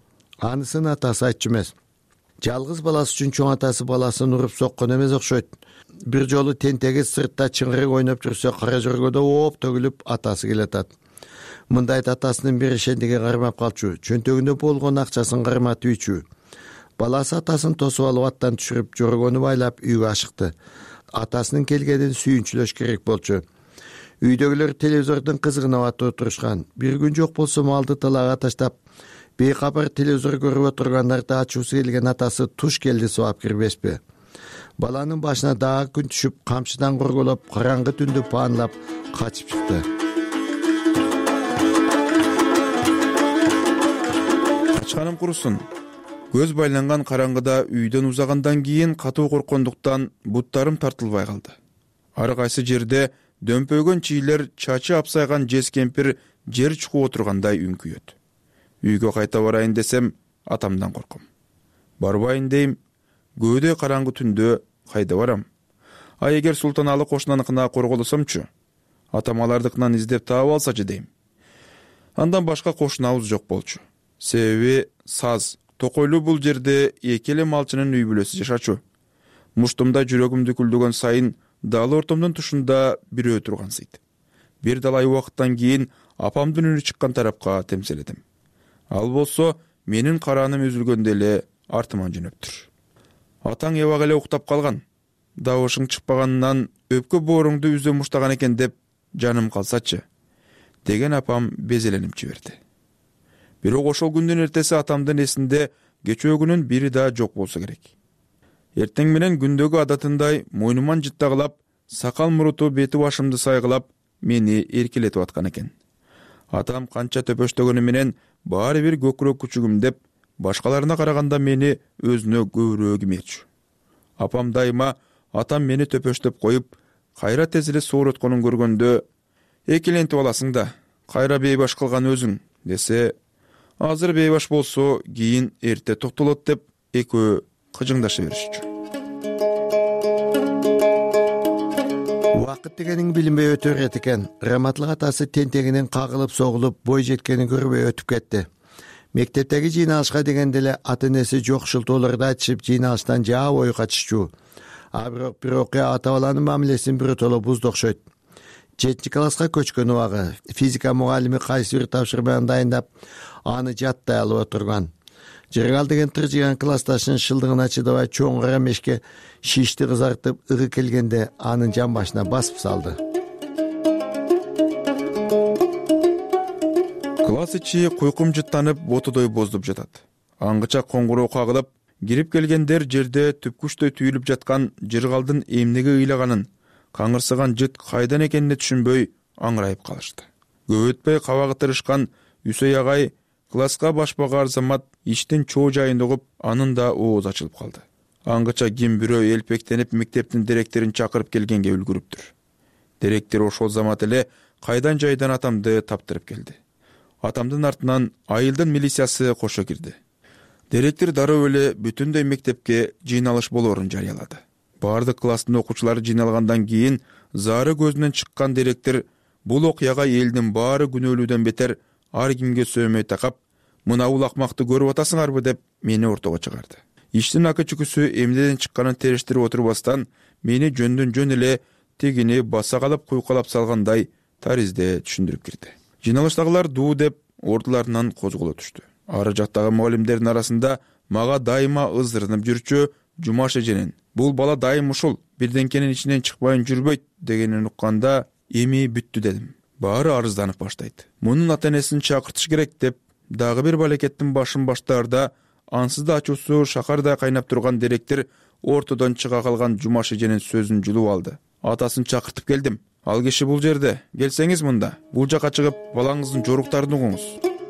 Анысын атасы айтчу эмес. Жалгыз баласы үчүн чоң атасы баласын уруп соккон эмес окшойт. Бир жолу тентеги сыртта чыңгырык ойноп жүрсө, кара жоргодо ооп төгүлүп атасы келатат. Мындайт атасынын беришендиги кармап калчу, чөнтөгүндө болгон акчасын карматып үйчү. Баласы атасын тосуп алып аттан түшүрүп, жоргону байлап үйгө ашыкты. атасынын келгенин сүйүнчүлөш керек болчу. Үйдөгүлөр телевизордун кызыгына батып отурушкан. Бир күн жок болсо малды талаага таштап, бейкабар телевизор көрүп отургандарды ачуусу келген атасы туш келди сабап кирбеспи. Баланын башына дагы күн түшүп, камчыдан корголоп, караңгы түндү паанлап качып чыкты. Качканым курусун. Көз байланган караңгыда үйдөн узагандан кийин катуу корккондуктан буттарым тартылбай калды. Ар кайсы жерде дөмпөгөн чийлер, чачы апсайган жез кемпир жер чукуп отургандай үңкүйөт. Үйгө кайта барайын десем, атамдан корком. Барбайын дейм, көөдө караңгы түндө кайда барам? А эгер Султаналы кошунаныкына корголосомчу, атам алардыкынан издеп таап алсачы дейм. Андан башка кошунабыз жок болчу. Себеби Саз, Токойлуу бул жерде эки эле малчынын үй бүлөсү жашачу. Муштумда жүрөгүмдү күлдөгөн сайын дал ортомдун тушунда бирөө тургансыйт. Бир далай убакыттан кийин апамдын үнү чыккан тарапка темселедим. Ал болсо менин карааным үзүлгөндө эле артыман жөнөптүр. Атаң эбак эле уктап калган. Дабышың чыкпаганынан өпкө бооруңду үзө муштаган экен деп жаным калсачы, деген апам безеленип жиберди. Бирок ошол күндүн эртеси атамдын эсинде кечөөгүнүн бири да жок болсо керек. Эртең менен күндөгү адатындай мойнуман жыттагылап, сакал муруту бети башымды сайгылап, мени эркелетип аткан экен. Атам канча төпөштөгөнү менен баары бир көкүрөк күчүгүм деп, башкаларына караганда мени өзүнө көбүрөөк имечү. Апам дайыма атам мени төпөштөп коюп, кайра тез эле соорутконун көргөндө, экелентип аласың да, кайра бейбаш кылган өзүң, десе, азыр бейбаш болсо, кийин эрте токтолот деп, экөө кыжыңдаша беришчү. Убакыт дегениң билинбей өтө берет экен. Раматлык атасы тентегинен кагылып согулуп, бой жеткенин көрбөй өтүп кетти. Мектептеги жыйналышка дегенде эле ата-энеси жок шылтоолорду айтышып, жыйналыштан жаа бою качышчу. А бирок бир окуя ата баланын мамилесин биротоло бузду окшойт. 7 класска көчкөн убагы физика мугалими кайсы бир тапшырманы дайындап, аны жаттай алып отурган. Жыргал деген тыржыган классташынын шылдыгына чыдабай чоң кара мешке шишти кызартып ыгы келгенде анын жан башына басып салды. Класс ичи куйкум жыттанып, ботодой боздуп жатат. Аңгыча коңгуроо кагылып, кирип келгендер жерде түпкүчтөй түйүлүп жаткан жыргалдын эмнеге ыйлаганын, каңырсыган жыт кайдан экенине түшүнбөй аңырайып калышты. Көп өтпөй кабагы тырышкан Үсөй агай класска башпага арзамат иштин чоо жайын угуп, анын да ооз ачылып калды. Аңгыча ким бирөө элпектенип мектептин директорун чакырып келгенге үлгүрүптүр. Директор ошол замат эле кайдан жайдан атамды таптырып келди. Атамдын артынан айылдын милициясы кошо кирди. Директор дароо эле бүтүндөй мектепке жыйналыш болоорун жарыялады. Бардык класстын окуучулары жыйналгандан кийин зары көзүнөн чыккан директор бул окуяга элдин баары күнөөлүүдөн бетер ар кимге сөөмөй такап, мына бул акмакты көрүп атасыңарбы деп мени ортого чыгарды. Иштин акы чүкүсү эмнеден чыкканын териштирип отурбастан, мени жөндөн жөн эле тегини баса калып куйкалап салгандай таризде түшүндүрүп кирди. Жыйналыштагылар дуу деп ордуларынан козголо түштү. Ары жактагы мугалимдердин арасында мага дайыма ыздырынып жүрчү Жумаш эженин бул бала дайым ушул бирденкенин ичинен чыкпайын жүрбөйт дегенин укканда эми бүттү дедим. Баары арызданып баштайт. Мунун ата-энесин чакыртыш керек деп дагы бир балекеттин башын баштаарда ансыз да ачуусу шакардай кайнап турган директор ортодон чыга калган Жумаш эженин сөзүн жулуп алды. Атасын чакыртып келдим. Ал киши бул жерде. Келсеңиз мында. Бул жака чыгып, балаңыздын жоруктарын угуңуз.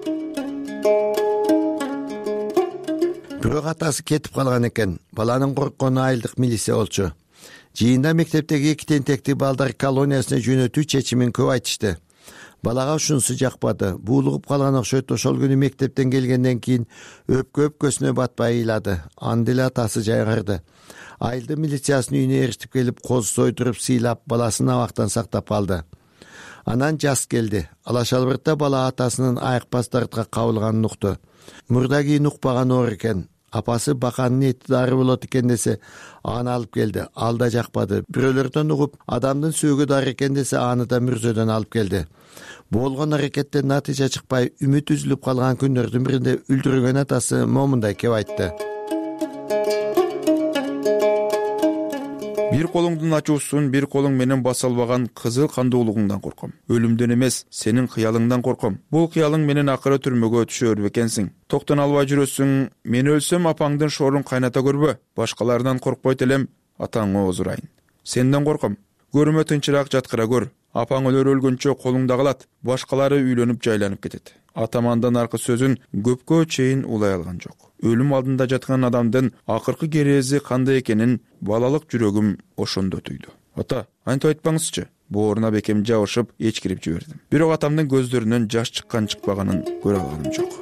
Бирок атасы кетип калган экен. Баланын корккону айылдык милиция болчу. Жыйында мектептеги эки тентекти балдар колониясына жөнөтүү чечимин көп айтышты. Балага ушунусу жакпады. Буулугуп калган окшойт. Ошол күнү мектептен келгенден кийин өпкөсүнө батпай ыйлады. Анда эле атасы жайгарды. Айылдын милициясынын үйүнө эриштип келип, коз сойдуруп сыйлап, баласын абактан сактап алды. Анан жаз келди. Алашалбыртта бала атасынын айыкпас дартка кабылганын укту. Мурда кийин укпаган оор экен. Апасы баканын эти дары болот экен десе, аны алып келди. Ал да жакпады. Бирөөлөрдөн угуп, адамдын сөөгү дары экен десе, аны да мүрзөдөн алып келди. Болгон аракеттен натыйжа чыкпай, үмүт үзүлүп калган күндөрдүн биринде үлдүргөн атасы момундай кеп айтты. бир колуңдун ачуусун бир колуң менен баса албаган кызыл кандуулугуңдан корком. Өлүмдөн эмес, сенин кыялыңдан корком. Бул кыялың менен акыры түрмөгө түшө бербекенсиң. Токтон албай жүрөсүң. Мен өлсөм апаңдын шоорун кайната көрбө. Башкалардан коркпойт элем, атаңа озурайын. Сенден корком. Көрүмө тынчыраак жаткыра көр. Апаң өлгөнчө колуңда калат. Башкалары үйлөнүп жайланып кетет. Атамандан аркы сөзүн көпкө чейин улай алган жок. Өлүм алдында жаткан адамдын акыркы керези кандай экенин балалык жүрөгүм ошондо түйдү. Ата, антип айтпаңызчы. Бооруна бекем жабышып эчкирип жибердим. Бирок атамдын көздөрүнөн жаш чыккан-чыкпаганын көрө алганым жок.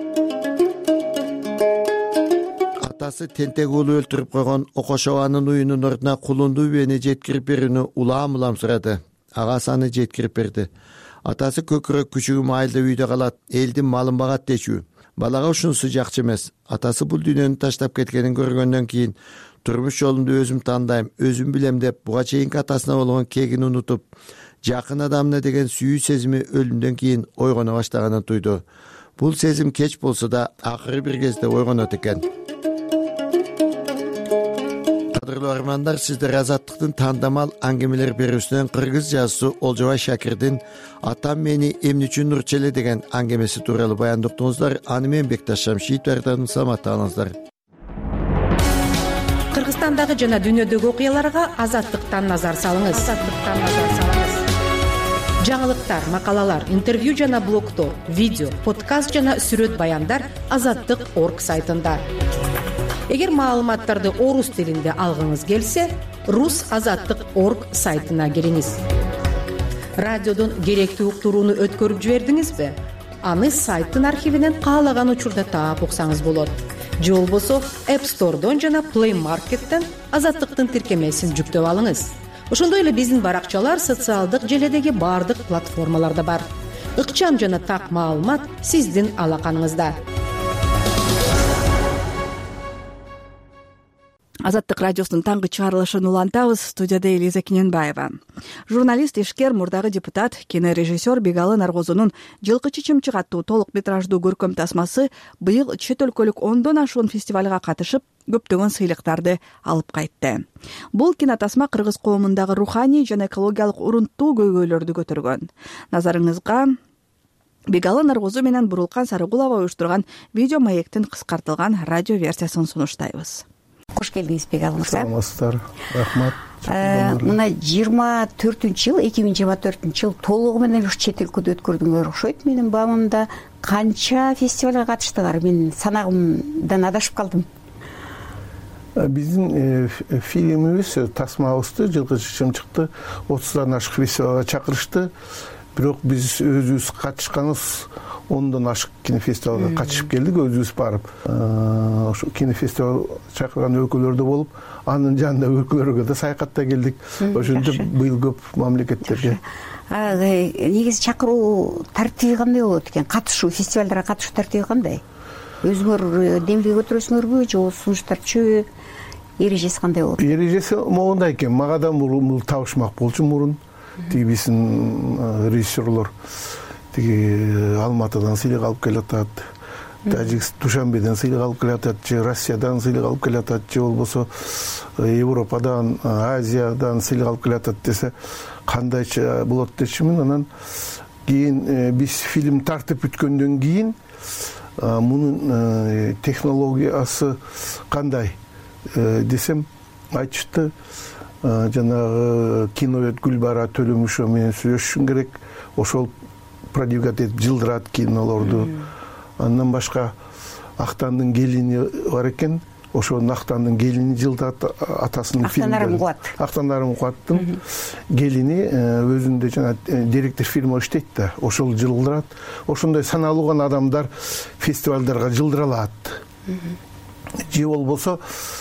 Атасы тентек уулу өлтүрүп койгон Окошованын уюнун ордуна кулунду бени жеткирип берүүнү улам сурады. Агасы аны жеткирип берди. Атасы көкүрөк күчүгү майылда үйдө калат, элдин малын багат дечүү. Балага ушунусу жакчы эмес. Атасы бул дүйнөнү таштап кеткенин көргөндөн кийин турмуш жолунду өзүм тандайм, өзүм билем деп буга чейинки атасына болгон кегин унутуп, жакын адамына деген сүйүү сезими өлүмдөн кийин ойгоно баштаганын туйду. Бул сезим кеч болсо да акыры бир кезде ойгонот экен. Кадырлуу армандар, сиздер Азаттыктын тандамал аңгемелер берүүсүнөн кыргыз жазуусу Олжобай Шакирдин "Атам мени эмне үчүн урчу эле" деген аңгемеси тууралуу баяндап уктуңуздар. Аны мен Бекташ Шамшиев даярдадым. Саламатта калыңыздар. Кыргызстандагы жана дүйнөдөгү окуяларга Азаттыктан назар салыңыз. Жаңылыктар, макалалар, интервью жана блогтор, видео, подкаст жана сүрөт баяндар Азаттык.орг сайтында. Эгер маалыматтарды орус тилинде алгыңыз келсе, rusazаттык.org сайтына кириңиз. Радиодон керектүү уктурууну өткөрүп жибердиңизби? Аны сайттын архивинен каалаган учурда таап уксаңыз болот. Же болбосо App Store'дон жана Play Market'тен Азаттыктын тиркемесин жүктөп алыңыз. Ошондой эле биздин баракчалар социалдык желедеги бардык платформаларда бар. Ыкчам жана так маалымат сиздин алаканыңызда. Азаттык радиосунун таңкы чыгарылышын улантабыз. Студияда Элиза Кененбаева. Журналист, ишкер, мурдагы депутат, кинорежиссер Бегалы Наргозунун жылкы чычымчык аттуу толук метраждуу көркөм тасмасы быйыл чет өлкөлүк 10дон ашуун фестивалга катышып, көптөгөн сыйлыктарды алып кайтты. Бул кинотасма кыргыз коомундагы руханий жана экологиялык урунттуу көйгөйлөрдү көтөргөн. Назарыңызга Бегалы Наргозу менен Бурулкан Сарыгулова уюштурган видео маектин кыскартылган радио версиясын сунуштайбыз. Кош келдиңиз, Бегалы мырза. Саламатсыздар. Рахмат. Мына 24-жыл, 2024-жыл толугу менен ушу чет өлкөдө өткөрдүңөр окшойт. Менин баамымда канча фестивалга катыштыңар? Мен санагымдан адашып калдым. Биздин фильмибиз, тасмабызды жылкы чычымчыкты 30дан ашык фестивалга чакырышты. Бирок биз өзүбүз катышканыбыз 10дон ашык кинофестивалга катышып келдик, өзүбүз барып. Ошо кинофестивал чакырган өлкөлөрдө болуп, анын жанында өлкөлөргө да саякатта келдик. Ошентип быйыл көп мамлекеттерге. Негизи чакыруу тартиби кандай болот экен? Катышуу, фестивалдарга катышуу тартиби кандай? Өзүңөр демилге көтөрөсүңөрбү же сунуштарчы? Эрежеси кандай болот? Эрежеси могундай экен. Мага да бул табышмак болчу мурун. Тиги биздин режиссерлор Алматыдан сыйлык алып келатат, Душанбеден сыйлык алып келатат, же Россиядан сыйлык алып келатат, же болбосо Европадан, Азиядан сыйлык алып келатат десе, кандайча болот дечимин. Анан кийин биз фильм тартып бүткөндөн кийин мунун технологиясы кандай десем, айтышты, жанагы киновед Гүлбара Төлөмүшова менен сүйлөшүшүң керек. Ошол продвигать этип жылдырат кинолорду. Андан башка Актандын келини бар экен. Ошонун Актандын келини жылдат атасынын фильмдери. Актанарым Куаттын келини өзүндө жана директор фильм иштейт да, ошол жылдырат. Ошондой саналуу гана адамдар фестивалдарга жылдыра алат. Же болбосо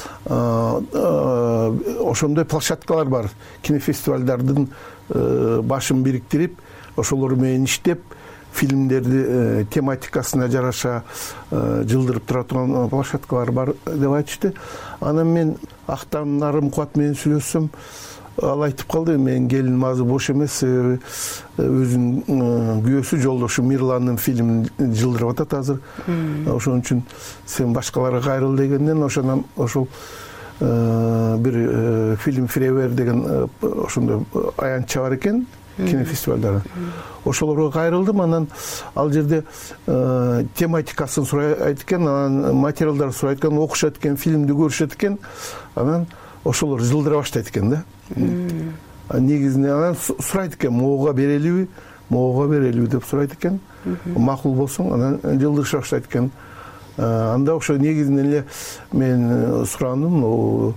ошондой площадкалар бар. Кинофестивалдардын башын бириктирип, ошолор менен иштеп, фильмдерди тематикасына жараша жылдырып тура турган площадкалар бар деп айтышты. Анан мен Актанарым Куат менен сүйлөшсөм, ал айтып калды, менин келиним азыр бош эмес, өзүнүн күйөөсү жолдошу Мирландын фильмин жылдырып атат азыр. Ошон үчүн сен башкаларга кайрыл дегенден ошол бир фильм фревер деген ошондой аянтча бар экен кинофестивалдары. Ошолорго кайрылдым, анан ал жерде тематикасын сурайт экен, анан материалдарды сурайт экен, окушат экен, фильмди көрүшөт экен, анан ошолор жылдыра баштайт экен да. Негизинде анан сурайт экен, могуга берелиби деп сурайт экен. Макул болсоң, анан жылдырыша баштайт экен. Анда ошо негизинен эле мен сурандым,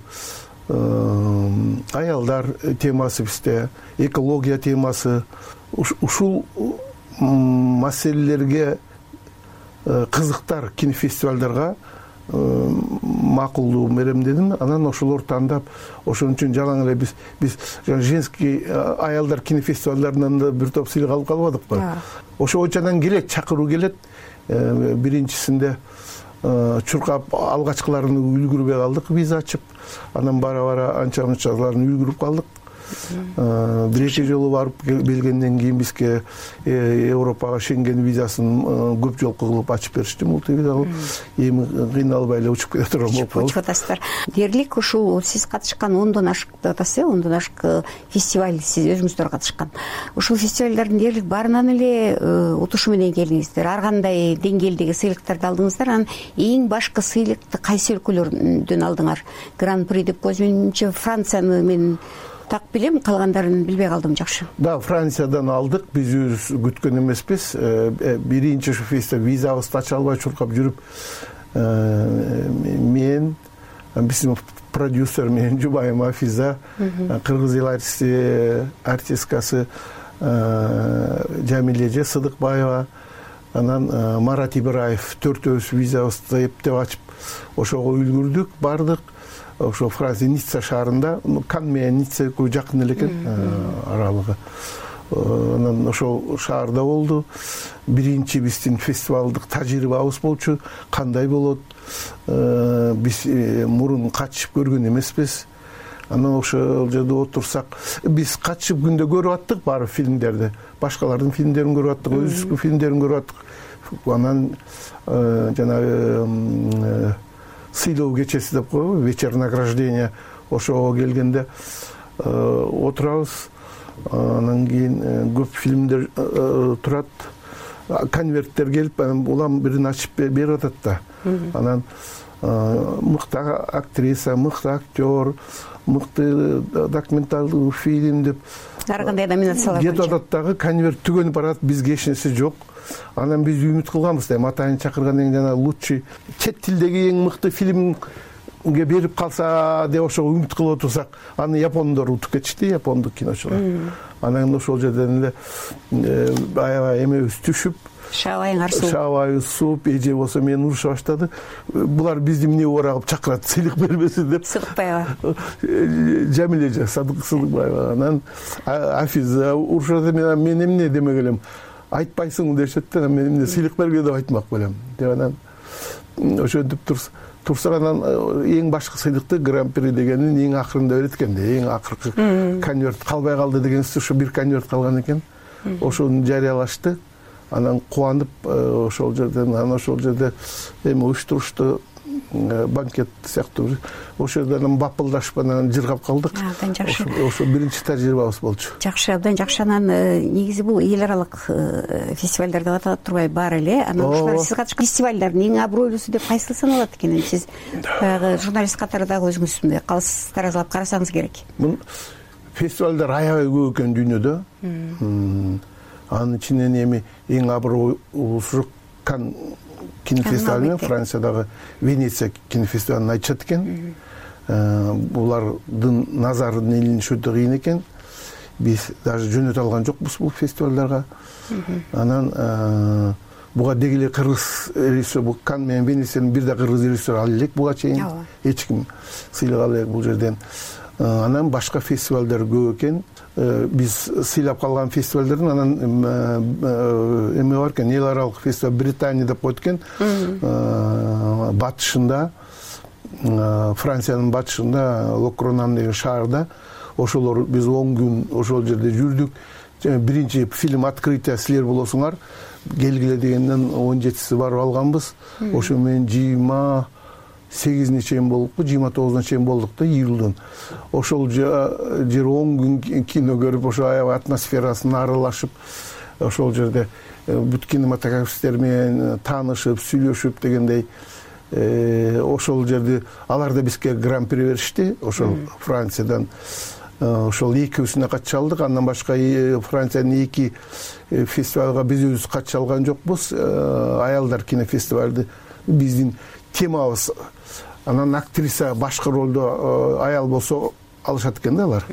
аялдар темасы бизде, экология темасы, ушул маселелерге кызыктар кинофестивалдарга макулдуу берем дедим. Анан ошолор тандап, ошон үчүн жалаң эле биз женский аялдар кинофестивалдарынан да бир топ сыйлык алып калбадыкпы. Ошо очадан келет, чакыруу келет. Биринчисинде чуркап алгачкыларын үлгүрбөй калдык, виза ачып, анан бара анча-мынчаларын үлгүрүп калдык. Бир эки жолу барып келгенден кийин бизге Европага Шенген визасын көп жолку кылып ачып беришти, мультивиза кылып. Эми кыйналбай эле учуп кете турган болуп калды. Учуп атасыздар. Дээрлик ушул сиз катышкан 10дон ашык деп атасыз, 10дон ашык фестиваль сиз өзүңүздөр катышкан. Ушул фестивалдардын дээрлик баарынан эле утушу менен келдиңиздер. Ар кандай деңгээлдеги сыйлыктарды алдыңыздар. Анан эң башкы сыйлыкты кайсы өлкөлөрдөн алдыңар? Гран-при деп менимче Францияны мен так билем, калгандарын билбей калдым. Жакшы. Да, Франциядан алдык. Биз өзүбүз күткөн эмеспиз. Биринчи ушу фестиваль визабызды ача албай чуркап жүрүп, мен, биздин продюсер менен жубайым Афиза, кыргыз эл артисткасы Жамилеже Сыдыкбаева, анан Марат Ибраев төртөөбүз визабызды эптеп ачып, ошого үлгүрдүк, бардык. Ошо Франция Ницца шаарында, Кан менен Ницца жакын эле экен аралыгы. Анан ошол шаарда болду. Биринчи биздин фестивалдык тажрыйбабыз болчу. Кандай болот? Биз мурун катышып көргөн эмеспиз. Анан ошол жерде отурсак, биз катышып күндө көрүп аттык баары фильмдерди. Башкалардын фильмдерин көрүп аттык, өзүбүздүн фильмдерин көрүп аттык. Анан жанагы сыйлоо кечеси деп коебу, вечер награждения, ошого келгенде отурабыз. Анан кийин көп фильмдер турат, конверттер келип, улам бирин ачып берип атат да. Анан мыкты актриса, мыкты актер, мыкты документалдуу фильм деп ар кандай номинациялар деп атат дагы. Конверт түгөнүп барат, бизге эч нерсе жок. Анан биз үмүт кылганбыз да, атайын чакыргандан кийин жана лучший чет тилдеги эң мыкты фильмге берип калса деп ошого үмүт кылып отурсак, аны япондор утуп кетишти, япондук киночулар. Анан ошол жерден эле аябай эмебиз түшүп, шабайыбыз сууп, эже болсо мени уруша баштады. Булар бизди эмне орагып чакырат, сыйлык бербесин деп. Сыдыкбаева. Жамилеже Сыдыкбаева. Анан Афиза урушат, мен эмне демек элем. Айтпайсың дешет да, мен эмне сыйлык бербей деп айтмак белем. Деп анан ошентип турсак, анан эң башкы сыйлыкты гран-при дегенин эң акырында берет экен да, эң акыркы конверт калбай калды дегенсиз, ошо бир конверт калган экен. Ошону жарыялашты. Анан кубанып ошол жерден, эми уюштурушту, банкет сыяктуу. Ошол жерден бапылдашып анан жыргап калдык. Ошо биринчи тажрыйбабыз болчу. Жакшы, абдан жакшы. Анан негизи бул эл аралык фестивалдар деп аталат турбай, бар эле. Анан ушулар сиз катышкан фестивалдардын эң абройлуусу деп кайсы саналат экен? Сиз баягы журналист катары дагы өзүңүз мындай калыс таразалап карасаңыз керек. Фестивалдар аябай көп экен дүйнөдө. Анын ичинен эми эң абройлуусу Кан кинофестиваль, Франциядагы Венеция кинофестивалын айтышат экен. Булардын назарын илиниш өтө кыйын экен. Биз даже жөнөтө алган жокпуз бул фестивалдарга. Анан буга дегеле кыргыз режиссер, бул Кан менен Венецияны бир да кыргыз режиссер ала элек буга чейин. Эч ким сыйлык ала элек бул жерден. Анан башка фестивалдар көп экен. Биз сыйлап калган фестивалдардын анан эме бар экен, эл аралык фестиваль Британия деп коет экен. Батышында, Франциянын батышында, Локронан деген шаарда. Ошолор биз 10 күн ошол жерде жүрдүк. Биринчи фильм открытие силер болосуңар келгиле дегенден 17си барып алганбыз. Ошо менен 20 сегизине чейин болдукпу, 29-на чейин болдук да, июлдун. Ошол жер 10 күн кино көрүп, ошо аябай атмосферасын аралашып, ошол жерде бүт кинематографисттер менен таанышып, сүйлөшүп дегендей, ошол жерде алар да бизге гран-при беришти, ошол Франциядан. Ошол экөөсүнө катыша алдык. Андан башка Франциянын 2 фестивалга биз өзүбүз катыша алган жокпуз. Аялдар кинофестивалды биздин темабыз. Анан актриса башкы ролдо аял болсо алышат экен да алар.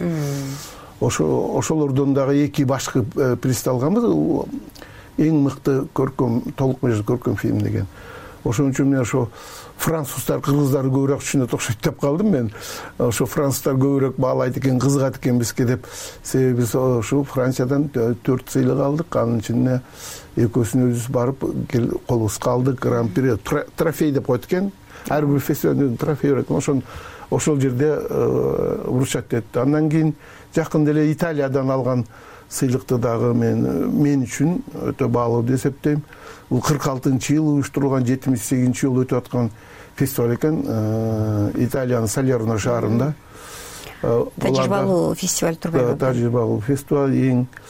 Ошолордон дагы 2 башкы приз алганбыз. Эң мыкты көркөм, толук меже көркөм фильм деген. Ошон үчүн мен ошо француздар, кыргыздар көбүрөөк түшүнөт окшойт деп калдым мен. Ошо француздар көбүрөөк баалайт экен, кызыгат экен бизге деп. Себеби биз ошо Франциядан 4 сыйлык алдык. Анын ичинде экөөсүн өзүбүз барып колубузга алдык. Гран-при трофей деп коет экен. Ар бир фестивалдын трофей берет. Ошол жерде урушат этти. Андан кийин жакында эле Италиядан алган сыйлыкты дагы мен үчүн өтө баалуу деп эсептейм. Бул 46-жыл уюштурулган, 78-жыл өтүп аткан фестиваль экен. Италиянын Салерно шаарында. Тажрыйбалуу фестиваль турбайбы? Тажрыйбалуу фестиваль,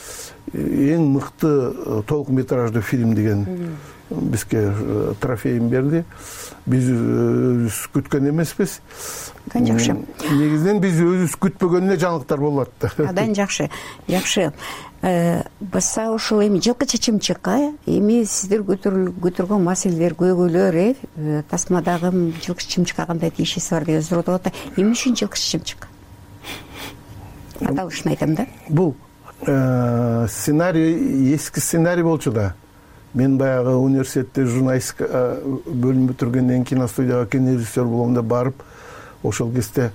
эң мыкты толук метраждуу фильм деген бизге трофейин берди. Биз өзүбүз күткөн эмеспиз. Абдан жакшы. Негизинен биз өзүбүз күтпөгөнүнө жаңылыктар болуп атты. Абдан жакшы. Жакшы. Баса ошол эми жылкы чечимчик, эми сиздер көтөргөн маселелер, көйгөйлөр, тасмадагы жылкы чечимчикке кандай тиешеси бар деген суроо болот. Эмне үчүн жылкы чечимчик? Аталышын айтам да. Бул сценарий, эски сценарий болчу да. Мен баягы университетте журналистика бөлүм бүтүргөндөн кийин киностудияга кинорежиссер болом деп барып, ошол кезде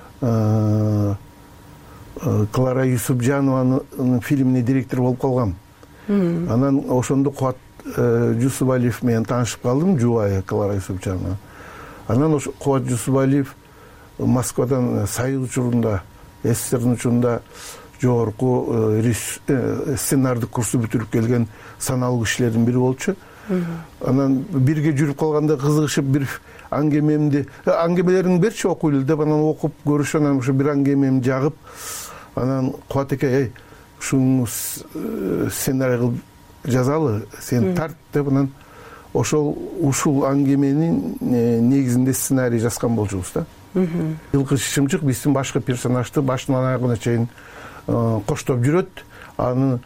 Клара Юсупжанованын фильмине директор болуп калгам. Анан ошондо Кубат Жусупалиев менен таанышып калдым, жубайы Клара Юсупжанова. Анан ошо Кубат Жусупалиев Москвадан Союз учурунда, СССРдин учурунда жогорку сценардык курсу бүтүрүп келген саналуу кишилердин бири болчу. Анан бирге жүрүп калганда кызыгышып бир аңгемелериңди берчи окуйлу деп анан окуп көрүшүп, анан ошо бир аңгемемди жагып, анан Кубат эке, ушуну сценарий кылып жазалы, сен тарт деп, анан ушул аңгеменин негизинде сценарий жазган болчубуз да. Жылкы чечимчик биздин башкы персонажды башынан аягына чейин коштоп жүрөт. Аны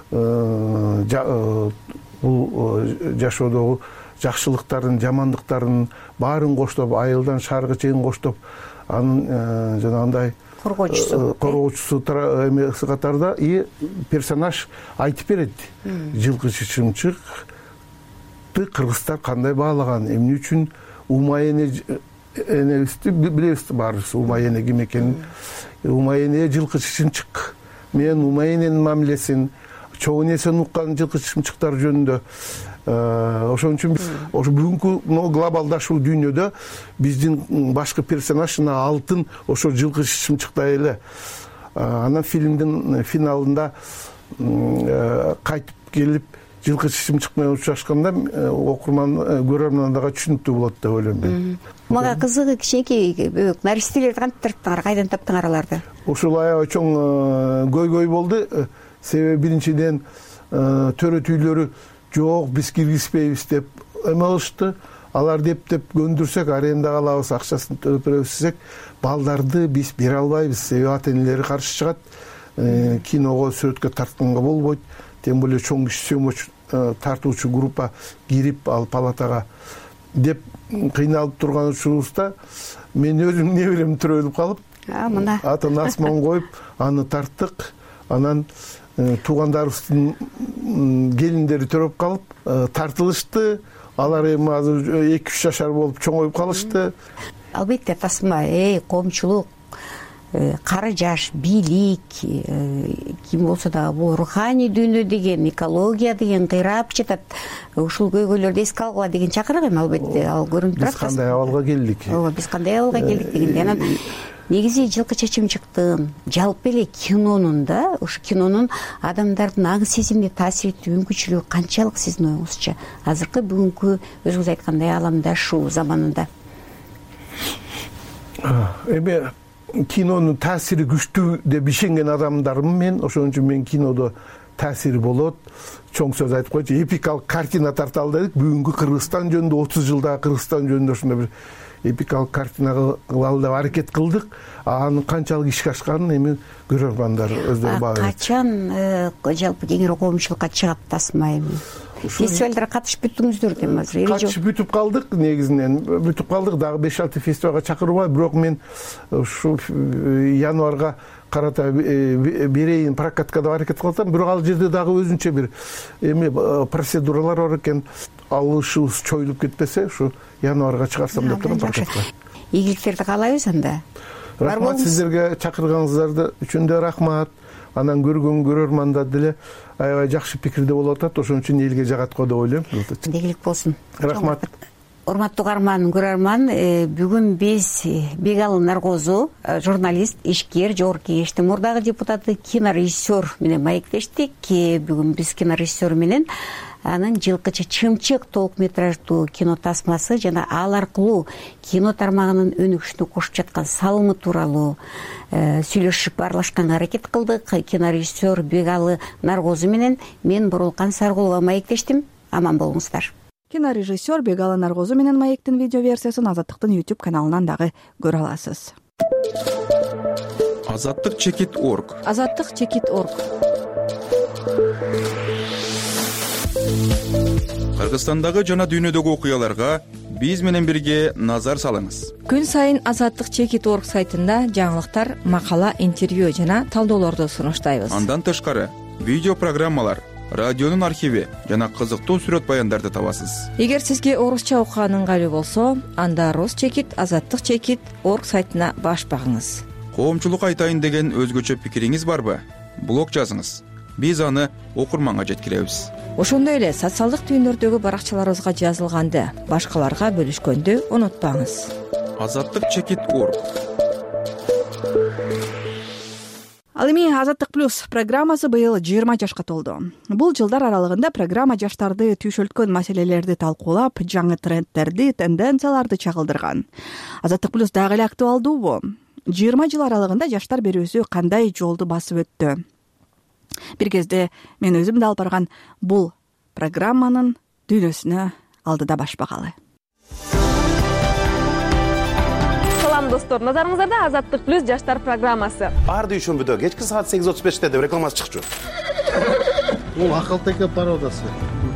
бул жашоодогу жакшылыктарын, жамандыктарын баарын коштоп, айылдан шаарга чейин коштоп, анын жанагындай коргоочусу эмеси катарда персонаж айтып берет. Жылкы чечимчикти кыргыздар кандай баалаган, эмне үчүн Умай энебизди билебиз баарыбыз, Умай эне ким экенин. Умай эне жылкы чечимчик менен Умай эненин мамилесин, чоң энесин уккан жылкы чечимчиктар жөнүндө. Ошон үчүн ошо бүгүнкү глобалдашуу дүйнөдө биздин башкы персонаж алтын ошо жылкы чечимчиктай эле. Анан фильмдин финалында кайтып келип жылкы чечимчик менен учурашканда окурман, көрөрман дагы түшүнүктүү болот деп ойлойм мен. Мага кызыгы кичинекей наристелерди кантип таптыңар, кайдан таптыңар аларды? Ушул аябай чоң көйгөй болду. Себеби биринчиден төрөтүүлөрү жок, биз киргизбейбиз деп эме кылышты. Алар деп көндүрсөк, арендага алабыз, акчасын төлөп беребиз десек, балдарды биз бере албайбыз. Себеби ата-энелери каршы чыгат. Киного, сүрөткө тартканга болбойт. Тем более чоң киши сөмөч тартуучу группа кирип ал палатага деп кыйналып турган учурубузда мен өзүм неберемди төрөлүп калып, атын асман коюп, аны тарттык. Анан туугандарыбыздын келиндери төрөп калып, тартылышты. Алар эми азыр 2-3 жашар болуп чоңоюп калышты. Албетте тасма, коомчулук, кары жаш, бийлик, ким болсо да бул руханий дүйнө деген, экология деген кыйрап жатат. Ушул көйгөйлөрдү эске алгыла деген чакырык эми албетте, ал көрүнүп турат. Биз кандай абалга келдик? Ооба, биз кандай абалга келдик дегенде. Анан негизи жылкы чечимчиктин, жалпы эле кинонун да, ушу кинонун адамдардын аң сезимине таасир этүү мүмкүнчүлүгү канчалык сиздин оюңузча? Азыркы бүгүнкү өзүңүз айткандай аламдашуу заманында. эми кинонун таасири күчтүү деп ишенген адамдармын мен. Ошон үчүн мен кинодо таасири болот. Чоң сөз айтып койчу, эпикалык картина тарталы дедик. Бүгүнкү Кыргызстан жөнүндө 30 жылдагы Кыргызстан жөнүндө ошондой бир эпикалык картина кылалы деп аракет кылдык. Анын канчалык ишке ашканын эми көрөрмандар өздөрү баа берет. Качан жалпы кеңири коомчулукка чыгат тасма эми? Фестивалдарга катышып бүттүңүздөр дейм азыр. Катышып бүтүп калдык, негизинен бүтүп калдык. Дагы 5-6 фестивалга чакырбай, бирок мен ушу январга карата берейин прокатка деп аракет кылсам, бирок ал жерде дагы өзүнчө бир эми процедуралар бар экен. Алышыбыз чоюлуп кетпесе, ушу январга чыгарсам деп турам прокатка. Ийгиликтерди каалайбыз анда. Рахмат сиздерге, чакырганыңыздар үчүн да рахмат. Анан көргөн көрөрмандар деле аябай жакшы пикирде болуп атат. Ошон үчүн элге жагат го деп ойлойм. Ийгилик болсун. Рахмат. Урматтуу көрөрман, бүгүн биз Бегалы Наргозу, журналист, ишкер, жогорку кеңештин мурдагы депутаты, кинорежиссер менен маектештик. Бүгүн биз кинорежиссер менен анын жылкычы Чымчык толук метраждуу кино тасмасы жана ал аркылуу кино тармагынын өнүгүшүнө кошуп жаткан салымы тууралуу сүйлөшүп баарлашканга аракет кылдык. Кинорежиссер Бегалы Наргозу менен мен Боролкан Саргулова маектештим. Аман болуңуздар. Кинорежиссер Бегалы Наргозу менен маектин видео версиясын Азаттыктын YouTube каналынан дагы көрө аласыз. Азаттык.org. Азаттык.org. Кыргызстандагы жана дүйнөдөгү окуяларга биз менен бирге назар салыңыз. Күн сайын Азаттык.org сайтында жаңылыктар, макала, интервью жана талдоолорду сунуштайбыз. Андан тышкары видео программалар, радионун архиви жана кызыктуу сүрөт баяндарды табасыз. Эгер сизге орусча окуган ыңгайлуу болсо, анда rus.azattik.org сайтына баш багыңыз. Коомчулукка айтайын деген өзгөчө пикириңиз барбы? Блог жазыңыз. Биз аны окурманга жеткиребиз. Ошондой эле социалдык түйүндөрдөгү баракчаларыбызга жазылганды башкаларга бөлүшкөндү унутпаңыз. Азаттык.org. Ал эми Азаттык плюс программасы быйыл 20 жашка толду. Бул жылдар аралыгында программа жаштарды түйшөлткөн маселелерди талкуулап, жаңы трендтерди, тенденцияларды чагылдырган. Азаттык плюс дагы эле актуалдуубу? 20 жыл аралыгында жаштар берүүсү кандай жолду басып өттү? Бир кезде мен өзүм да алып барган бул программанын дүйнөсүнө алдыда баш багалы. Салам достор, назарыңыздарда Азаттык плюс жаштар программасы. Барды ишенбөдө кечки саат 8:35 деп рекламасы чыкчу. Бул акылтеке пародасы.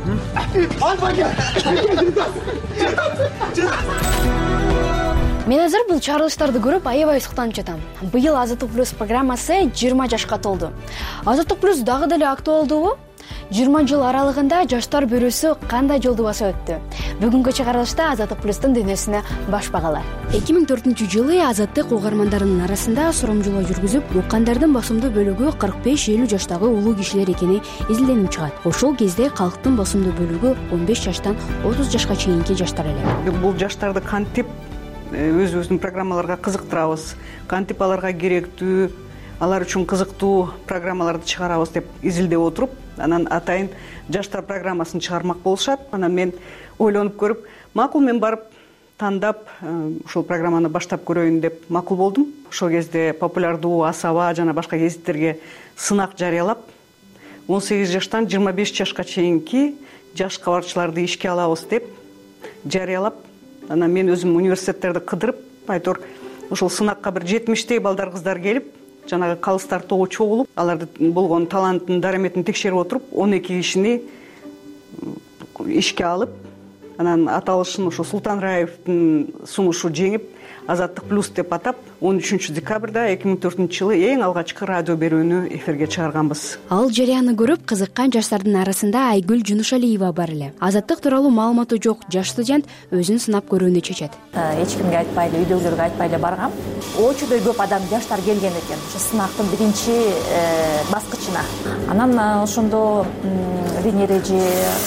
Мен азыр бул чыгарылыштарды көрүп аябай суктанып жатам. Быйыл Азаттык плюс программасы 20 жашка толду. Азаттык плюс дагы деле актуалдуубу? 20 жыл аралыгында жаштар берүүсү кандай жолду басып өттү? Бүгүнкү чыгарылышта Азаттык плюстун дүйнөсүнө баш багалы. 2004-жылы Азаттык угармандарынын арасында сурамжылоо жүргүзүп, уккандардын басымдуу бөлүгү 45-50 жаштагы улуу кишилер экени изилденип чыгат. Ошол кезде калктын басымдуу бөлүгү 15 жаштан 30 жашка чейинки жаштар эле. Бул жаштарды кантип өзүбүздүн программаларга кызыктырабыз, кантип аларга керектүү, алар үчүн кызыктуу программаларды чыгарабыз деп изилдеп отуруп, анан атайын жаштар программасын чыгармак болушат. Анан мен ойлонуп көрүп, макул мен барып тандап ушул программаны баштап көрөйүн деп макул болдум. Ошол кезде популярдуу Асаба жана башка гезиттерге сынак жарыялап, 18 жаштан 25 жашка чейинки жаш кабарчыларды ишке алабыз деп жарыялап, анан мен өзүм университеттерди кыдырып, айтор ушул сынакка бир 70тей балдар кыздар келип, жанагы калыстар тобу чогулуп, алардын болгон талантын, дараметин текшерип отуруп, 12 кишини ишке алып, анан аталышын ошо Султан Раевдин сунушу жеңип, Азаттык плюс деп атап, 13 декабрда 2004-жылы эң алгачкы радио берүүнү эфирге чыгарганбыз. Ал жарыяны көрүп кызыккан жаштардын арасында Айгүл Жунушалиева бар эле. Азаттык тууралуу маалыматы жок жаш студент өзүн сынап көрүүнү чечет. Эч кимге айтпай эле, үйдөгүлөргө айтпай эле баргам. Очудой көп адам, жаштар келген экен ошо сынактын биринчи баскычына. Анан ошондо Рин эреже,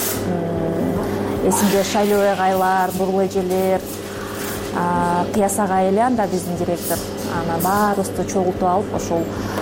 эсимде Шайлоо агайлар, Бурул эжелер, Кыяс агай эле анда биздин директор. Анан баарыбызды чогултуп алып, ошол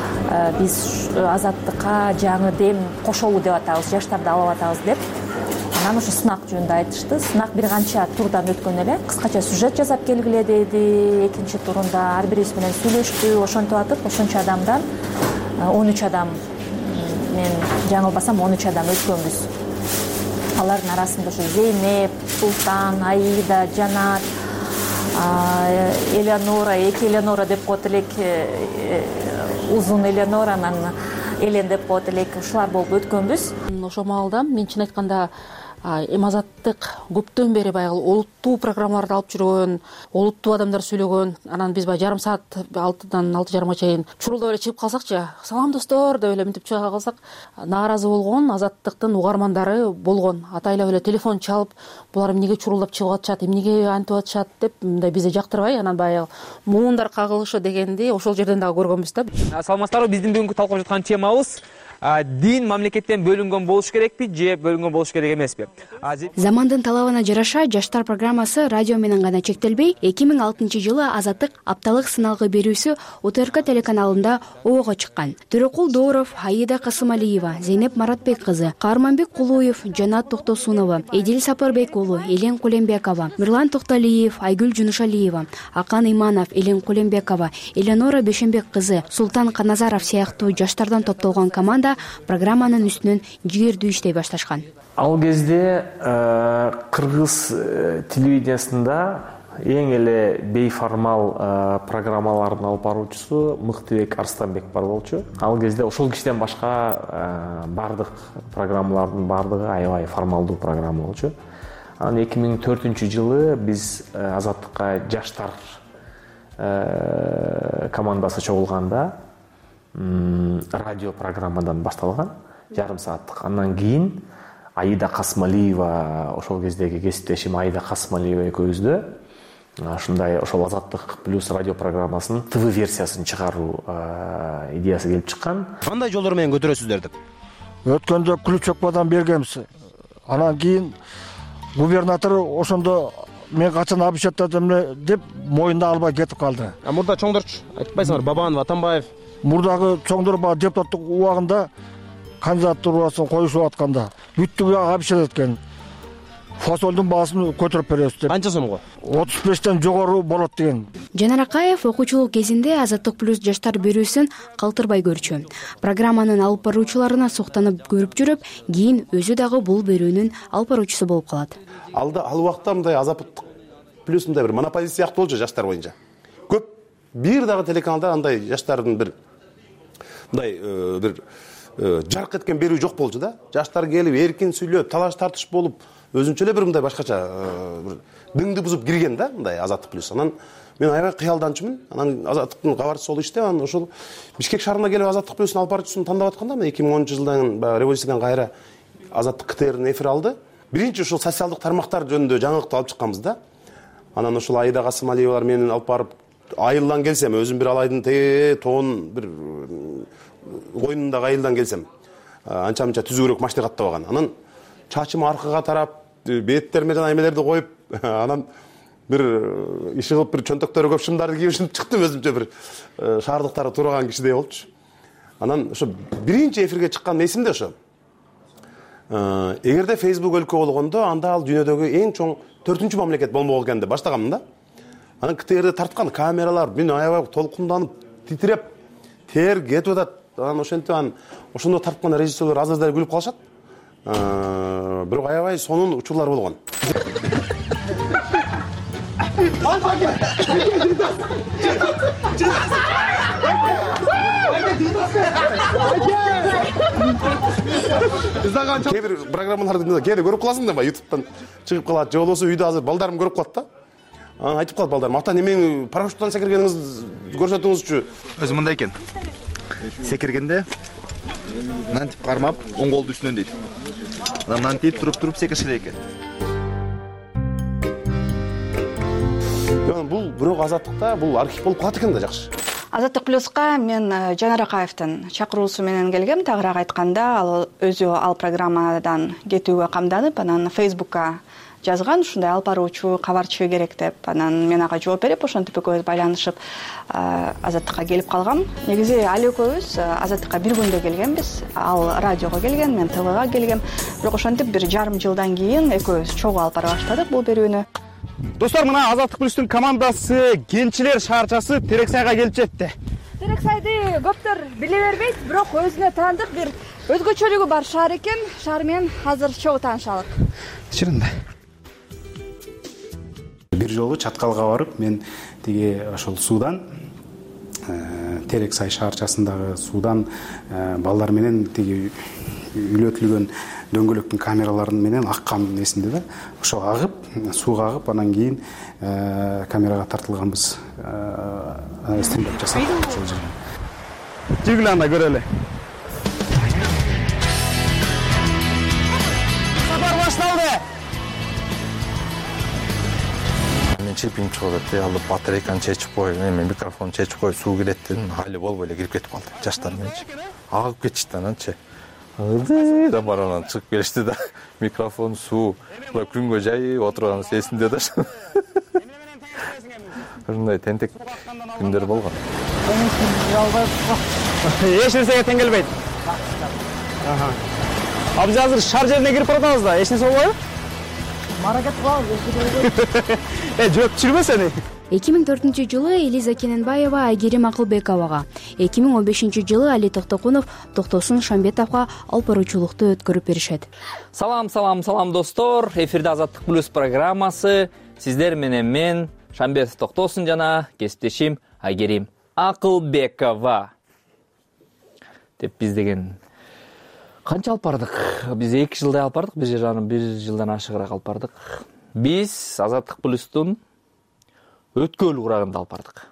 биз Азаттыкка жаңы дем кошолу деп атабыз, жаштарды алып атабыз деп анан ошо сынак жөнүндө айтышты. Сынак бир канча турдан өткөн эле. Кыскача сюжет жасап келгиле деди. Экинчи турунда ар бирибиз менен сүйлөштү. Ошентип атып, ошончо адамдан 13 адам, мен жаңылбасам 13 адам өткөнбүз. Алардын арасында ошо Зейнеп, Султан, Аида, Жанат, Элеонора, эки Элеонора деп коет элек, узун Элеонора, анан Элен деп коет элек, ушулар болуп өткөнбүз. Ошол маалда мен чын айтканда эми Азаттык көптөн бери баягы олуттуу программаларды алып жүргөн, олуттуу адамдар сүйлөгөн. Анан биз жарым саат 6-дан 6:30 чейин чурулдап эле чыгып калсакчы, салам достор деп эле мынтип чыга калсак, нааразы болгон Азаттыктын угармандары болгон. Атайлап эле телефон чалып, булар эмнеге чурулдап чыгып атышат, эмнеге антип атышат деп мындай бизди жактырбай, анан баягы муундар кагылышы дегенди ошол жерден дагы көргөнбүз да. Саламатсыздарбы, биздин бүгүнкү талкуулап жаткан темабыз дин мамлекеттен бөлүнгөн болуш керекпи же бөлүнгөн болуш керек эмеспи? Замандын талабына жараша жаштар программасы радио менен гана чектелбей, 2006-жылы Азаттык апталык сыналгы берүүсү УТРК телеканалында оого чыккан. Төрөкул Дооров, Аида Касымалиева, Зейнеп Маратбек кызы, Каарманбек Кулуев, Жанат Токтосунова, Эдил Сапарбек уулу, Элен Кулембекова, Мирлан Токтолиев, Айгүл Жунушалиева, Акан Иманов, Элен Кулембекова, Элеонора Бешенбек кызы, Султан Каназаров сыяктуу жаштардан топтолгон команда программанын үстүнөн жигердүү иштей башташкан. Ал кезде кыргыз телевидениясында эң эле бейформал программалардын алып баруучусу Мыктыбек Арстанбек бар болчу. Ал кезде ошол кишиден башка бардык программалардын бардыгы аябай формалдуу программа болчу. Анан 2004-жылы биз Азаттыкка жаштар командасы чогулганда радио программадан башталган, жарым сааттык. Андан кийин Аида Касымалиева, ошол кездеги кесиптешим Аида Касымалиева экөөбүздө ушундай ошол Азаттык плюс радио программасынын ТВ версиясын чыгаруу идеясы келип чыккан. Кандай жолдор менен көтөрөсүздөр деп? Өткөндө ключокпадан бергенбиз. Анан кийин губернатор ошондо мен качан обещаттадым деп моюнда албай кетип калды. Мурда чоңдорчу айтпайсыңар, Бабанов, Атамбаев. Мурдагы чоңдор депутаттык убагында кандидатурасын коюшуп атканда бүттү буяга обещать эткен. Фасолдун баасын көтөрүп беребиз деп. Канча сомго? 35тен жогору болот деген. Жанар Акаев окуучулук кезинде Азаттык плюс жаштар берүүсүн калтырбай көрчү. Программанын алып баруучуларына суктанып көрүп жүрүп, кийин өзү дагы бул берүүнүн алып баруучусу болуп калат. Ал убакта мындай Азаттык плюс мындай бир монополист сыяктуу болчу жаштар боюнча. Көп бир дагы телеканалда андай жаштардын бир мындай бир жарк эткен берүү жок болчу да. Жаштар келип эркин сүйлөп, талаш тартыш болуп, өзүнчө эле бир мындай башкача бир дыңды бузуп кирген да, мындай Азаттык плюс. Анан мен аябай кыялданчумун. Анан Азаттыктын кабарчысы болуп иштеп, анан ошол Бишкек шаарына келип Азаттык плюстун алып баруучусун тандап атканда, 2010-жылдан баягы революциядан кайра Азаттык КТРдин эфир алды. Биринчи ошол социалдык тармактар жөнүндө жаңылыкты алып чыкканбыз да. Анан ошол Аида Касымалиевалар менен алып барып айылдан келсем, өзүм бир алайдын тоон бир койнундагы айылдан келсем, анча-мынча түзүгүрөөк машина каттабаган. Анан чачым аркага тарап, беттериме жана эмелерди коюп, анан бир иши кылып бир чөнтөктөрү көп шымдарды кийип чыктым, өзүмчө бир шаардыктары тураган кишидей болчу. Анан ошо биринчи эфирге чыккан эсимде ошо. Эгерде Facebook өлкө болгондо, анда ал дүйнөдөгү эң чоң 4-чү мамлекет болмок экен деп баштаганмын да. Анан КТРди тарткан камералар мен аябай толкунданып, титиреп, тер кетип атат. Анан ошентип ошондо тарткан режиссерлер азыр күлүп калышат. Бирок аябай сонун учурлар болгон. Кээ бир программаларды кээде көрүп каласың да, YouTube'дан чыгып калат, же болбосо үйдө азыр балдарым көрүп калат да. Анан айтып калат балдарым, ата немең парашюттан секиргениңизди көрсөтүңүзчү. Өзү мындай экен. Секиргенде мынтип кармап, оң колду үстүнөн дейт. Анан мынтип туруп секириш керек экен. Бул бирок Азаттыкта бул архив болуп калат экен да, жакшы. Азаттык плюска мен Жанар Акаевдин чакыруусу менен келгем. Тагыраак айтканда, ал өзү ал программадан кетүүгө камданып, анан Facebook'ка жазган, ушундай алып баруучу кабарчы керек деп. Анан мен ага жооп берип, ошентип экөөбүз байланышып Азаттыкка келип калгам. Негизи али экөөбүз Азаттыкка бир күндө келгенбиз. Ал радиого келген, мен ТВга келгем. Бирок ошентип бир жарым жылдан кийин экөөбүз чогуу алып бара баштадык бул берүүнү. Достор, мына Азаттык плюстун командасы кенчилер шаарчасы Терексайга келип жетти. Терексайды көптөр биле бербейт, бирок өзүнө таандык бир өзгөчөлүгү бар шаар экен. Шаар менен азыр чогуу таанышалык. Чынында. Бир жолу Чаткалга барып, мен тиги ошол суудан Терексай шаарчасындагы суудан балдар менен тиги үйлөтүлгөн дөңгөлөктүн камераларын менен аккан эсимде да. Ошо агып, сууга агып, анан кийин камерага тартылганбыз. Стендап жасап ошол жерде. Жүргүлө анда көрөлү. Сапар башталды. Мен чепиң чыгып атты, алып батарейканы чечип коюп, мен микрофон чечип коюп, суу кирет дедим, али болбой эле кирип кетип калды. Жаштар менчи. Агып кетишти ананчы. Да баранан чыгып келишти да. Микрофон, суу, күнгө жайып отурганыбыз эсимде да. Ушундай тентек күндөр болгон. Эч нерсеге тең келбейт. А биз азыр шаар жерине кирип баратабыз да, эч нерсе болбойбу? Маракет кылабыз. Жооп түшүрбө сени. 2004-жылы Элиза Кененбаева Айгерим Акылбековага, 2015-жылы Али Токтокунов Токтосун Шамбетовго алып баруучулукту өткөрүп беришет. Салам достор. Эфирде Азаттык плюс программасы. Сиздер менен мен Шамбетов Токтосун жана кесиптешим Айгерим Акылбекова. Деп биз деген канча алып бардык? Биз 2 жылдай алып бардык, бир жылдан ашыгыраак алып бардык. Биз Азаттык плюстун өткөл урагында алып бардык.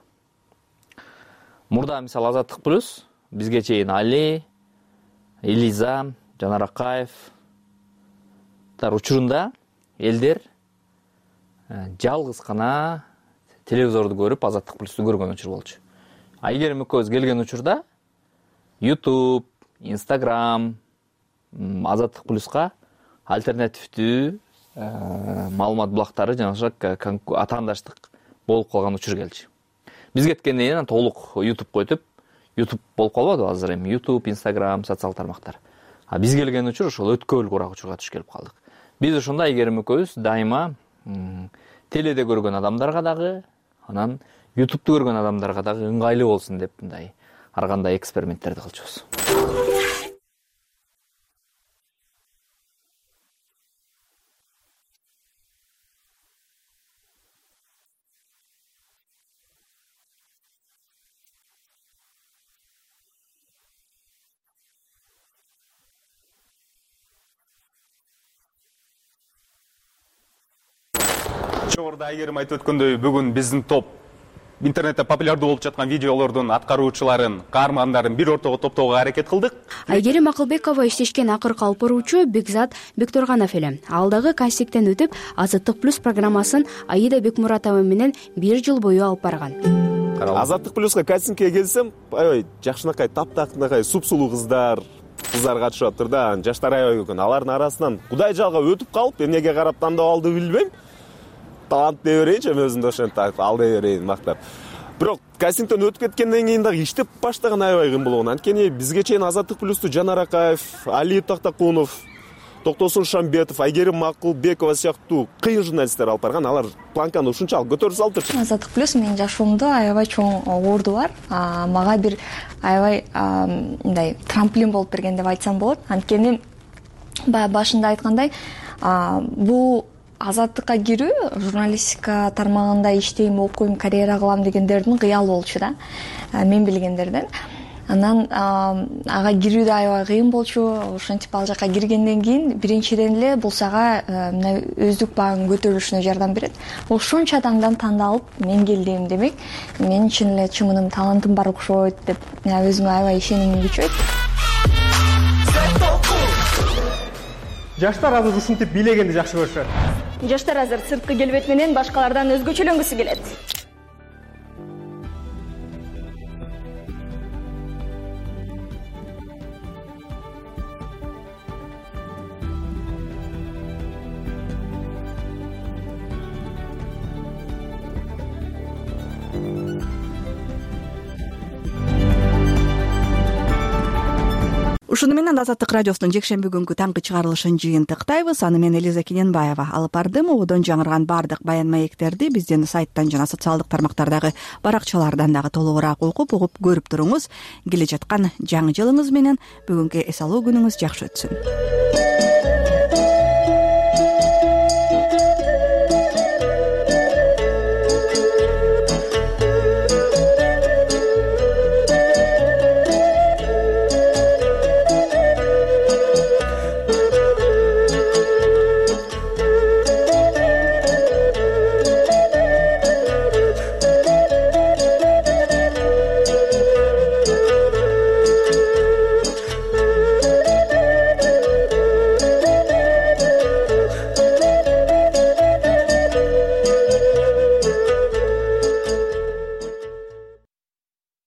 Мурда мисалы Азаттык плюс бизге чейин Али, Элиза, Жанар Акаев учурунда элдер жалгыз гана телевизорду көрүп Азаттык плюсту көргөн учур болчу. Айгерим экөөбүз келген учурда YouTube, Instagram, Азаттык плюска альтернативдүү маалымат булактары жана атаандаштык болуп калган учур келчү. Биз кеткенден кийин толук YouTube койтуп, YouTube болуп калбады азыр эми YouTube, Instagram, социал тармактар. А биз келген учур ошол өткөл курак учурга түшүп келип калдык. Биз ошондо Айгерим экөөбүз дайыма теледе көргөн адамдарга дагы, анан YouTube'ду көргөн адамдарга дагы ыңгайлуу болсун деп мындай ар кандай эксперименттерди кылчубуз. Жогоруда Айгерим айтып өткөндөй, бүгүн биздин топ интернетте популярдуу болуп жаткан видеолордун аткаруучуларын, каармандарын бир ортого топтоого аракет кылдык. Айгерим Акылбекова иштешкен акыркы алып баруучу Бекзат Бекторганов эле. Ал дагы кастингден өтүп, Азаттык плюс программасын Аида Бекмуратова менен 1 жыл бою алып барган. Азаттык плюска кастингге келсем, аябай жакшынакай таптакынакай супсулуу кыздар катышып атыр да, жаштар аябай экен. Алардын арасынан Кудай жалга өтүп калып, эмнеге карап тандап алды билбейм. Талант дей берейинчи, өзүндө ошентип алды берейин мактап. Бирок кастингден өтүп кеткенден кийин дагы иштеп баштаган аябай кыйын болгон. Анткени бизге чейин Азаттык плюсту Жанар Акаев, Али Токтокунов, Токтосун Шамбетов, Айгерим Акылбекова сыяктуу кыйын журналисттер алып барган. Алар планканы ушунчалык көтөрүп салыптыр. Азаттык плюс менин жашоомдо аябай чоң орду бар. Мага бир аябай мындай трамплин болуп берген деп айтсам болот. Анткени башында айткандай, бул Азаттыкка кирүү, журналистика тармагында иштейм, окуйм, карьера кылам дегендердин кыялы болчу да. Мен билгендерден. Анан ага кирүү да аябай кыйын болчу. Ошентип ал жака киргенден кийин биринчиден эле бул сага өздүк багың көтөрүлүшүнө жардам берет. Ошончо адамдан тандалып мен келдим демек, мен чын эле чымыным, талантым бар окшойт деп өзүмө аябай ишенимим күчөйт. Жаштар азыр ушинтип бийлегенди жакшы көрүшөт. Жаштар азыр сырткы келбет менен башкалардан өзгөчөлөнгүсү келет. ушуну менен Азаттык радиосунун жекшемби күнгү таңкы чыгарылышын жыйынтыктайбыз. Аны мен Элиза Кененбаева алып бардым. Ободон жаңырган бардык баян маектерди биздин сайттан жана социалдык тармактардагы баракчалардан дагы толугураак угуп көрүп туруңуз. Келе жаткан жаңы жылыңыз менен бүгүнкү эс алуу күнүңүз жакшы өтсүн.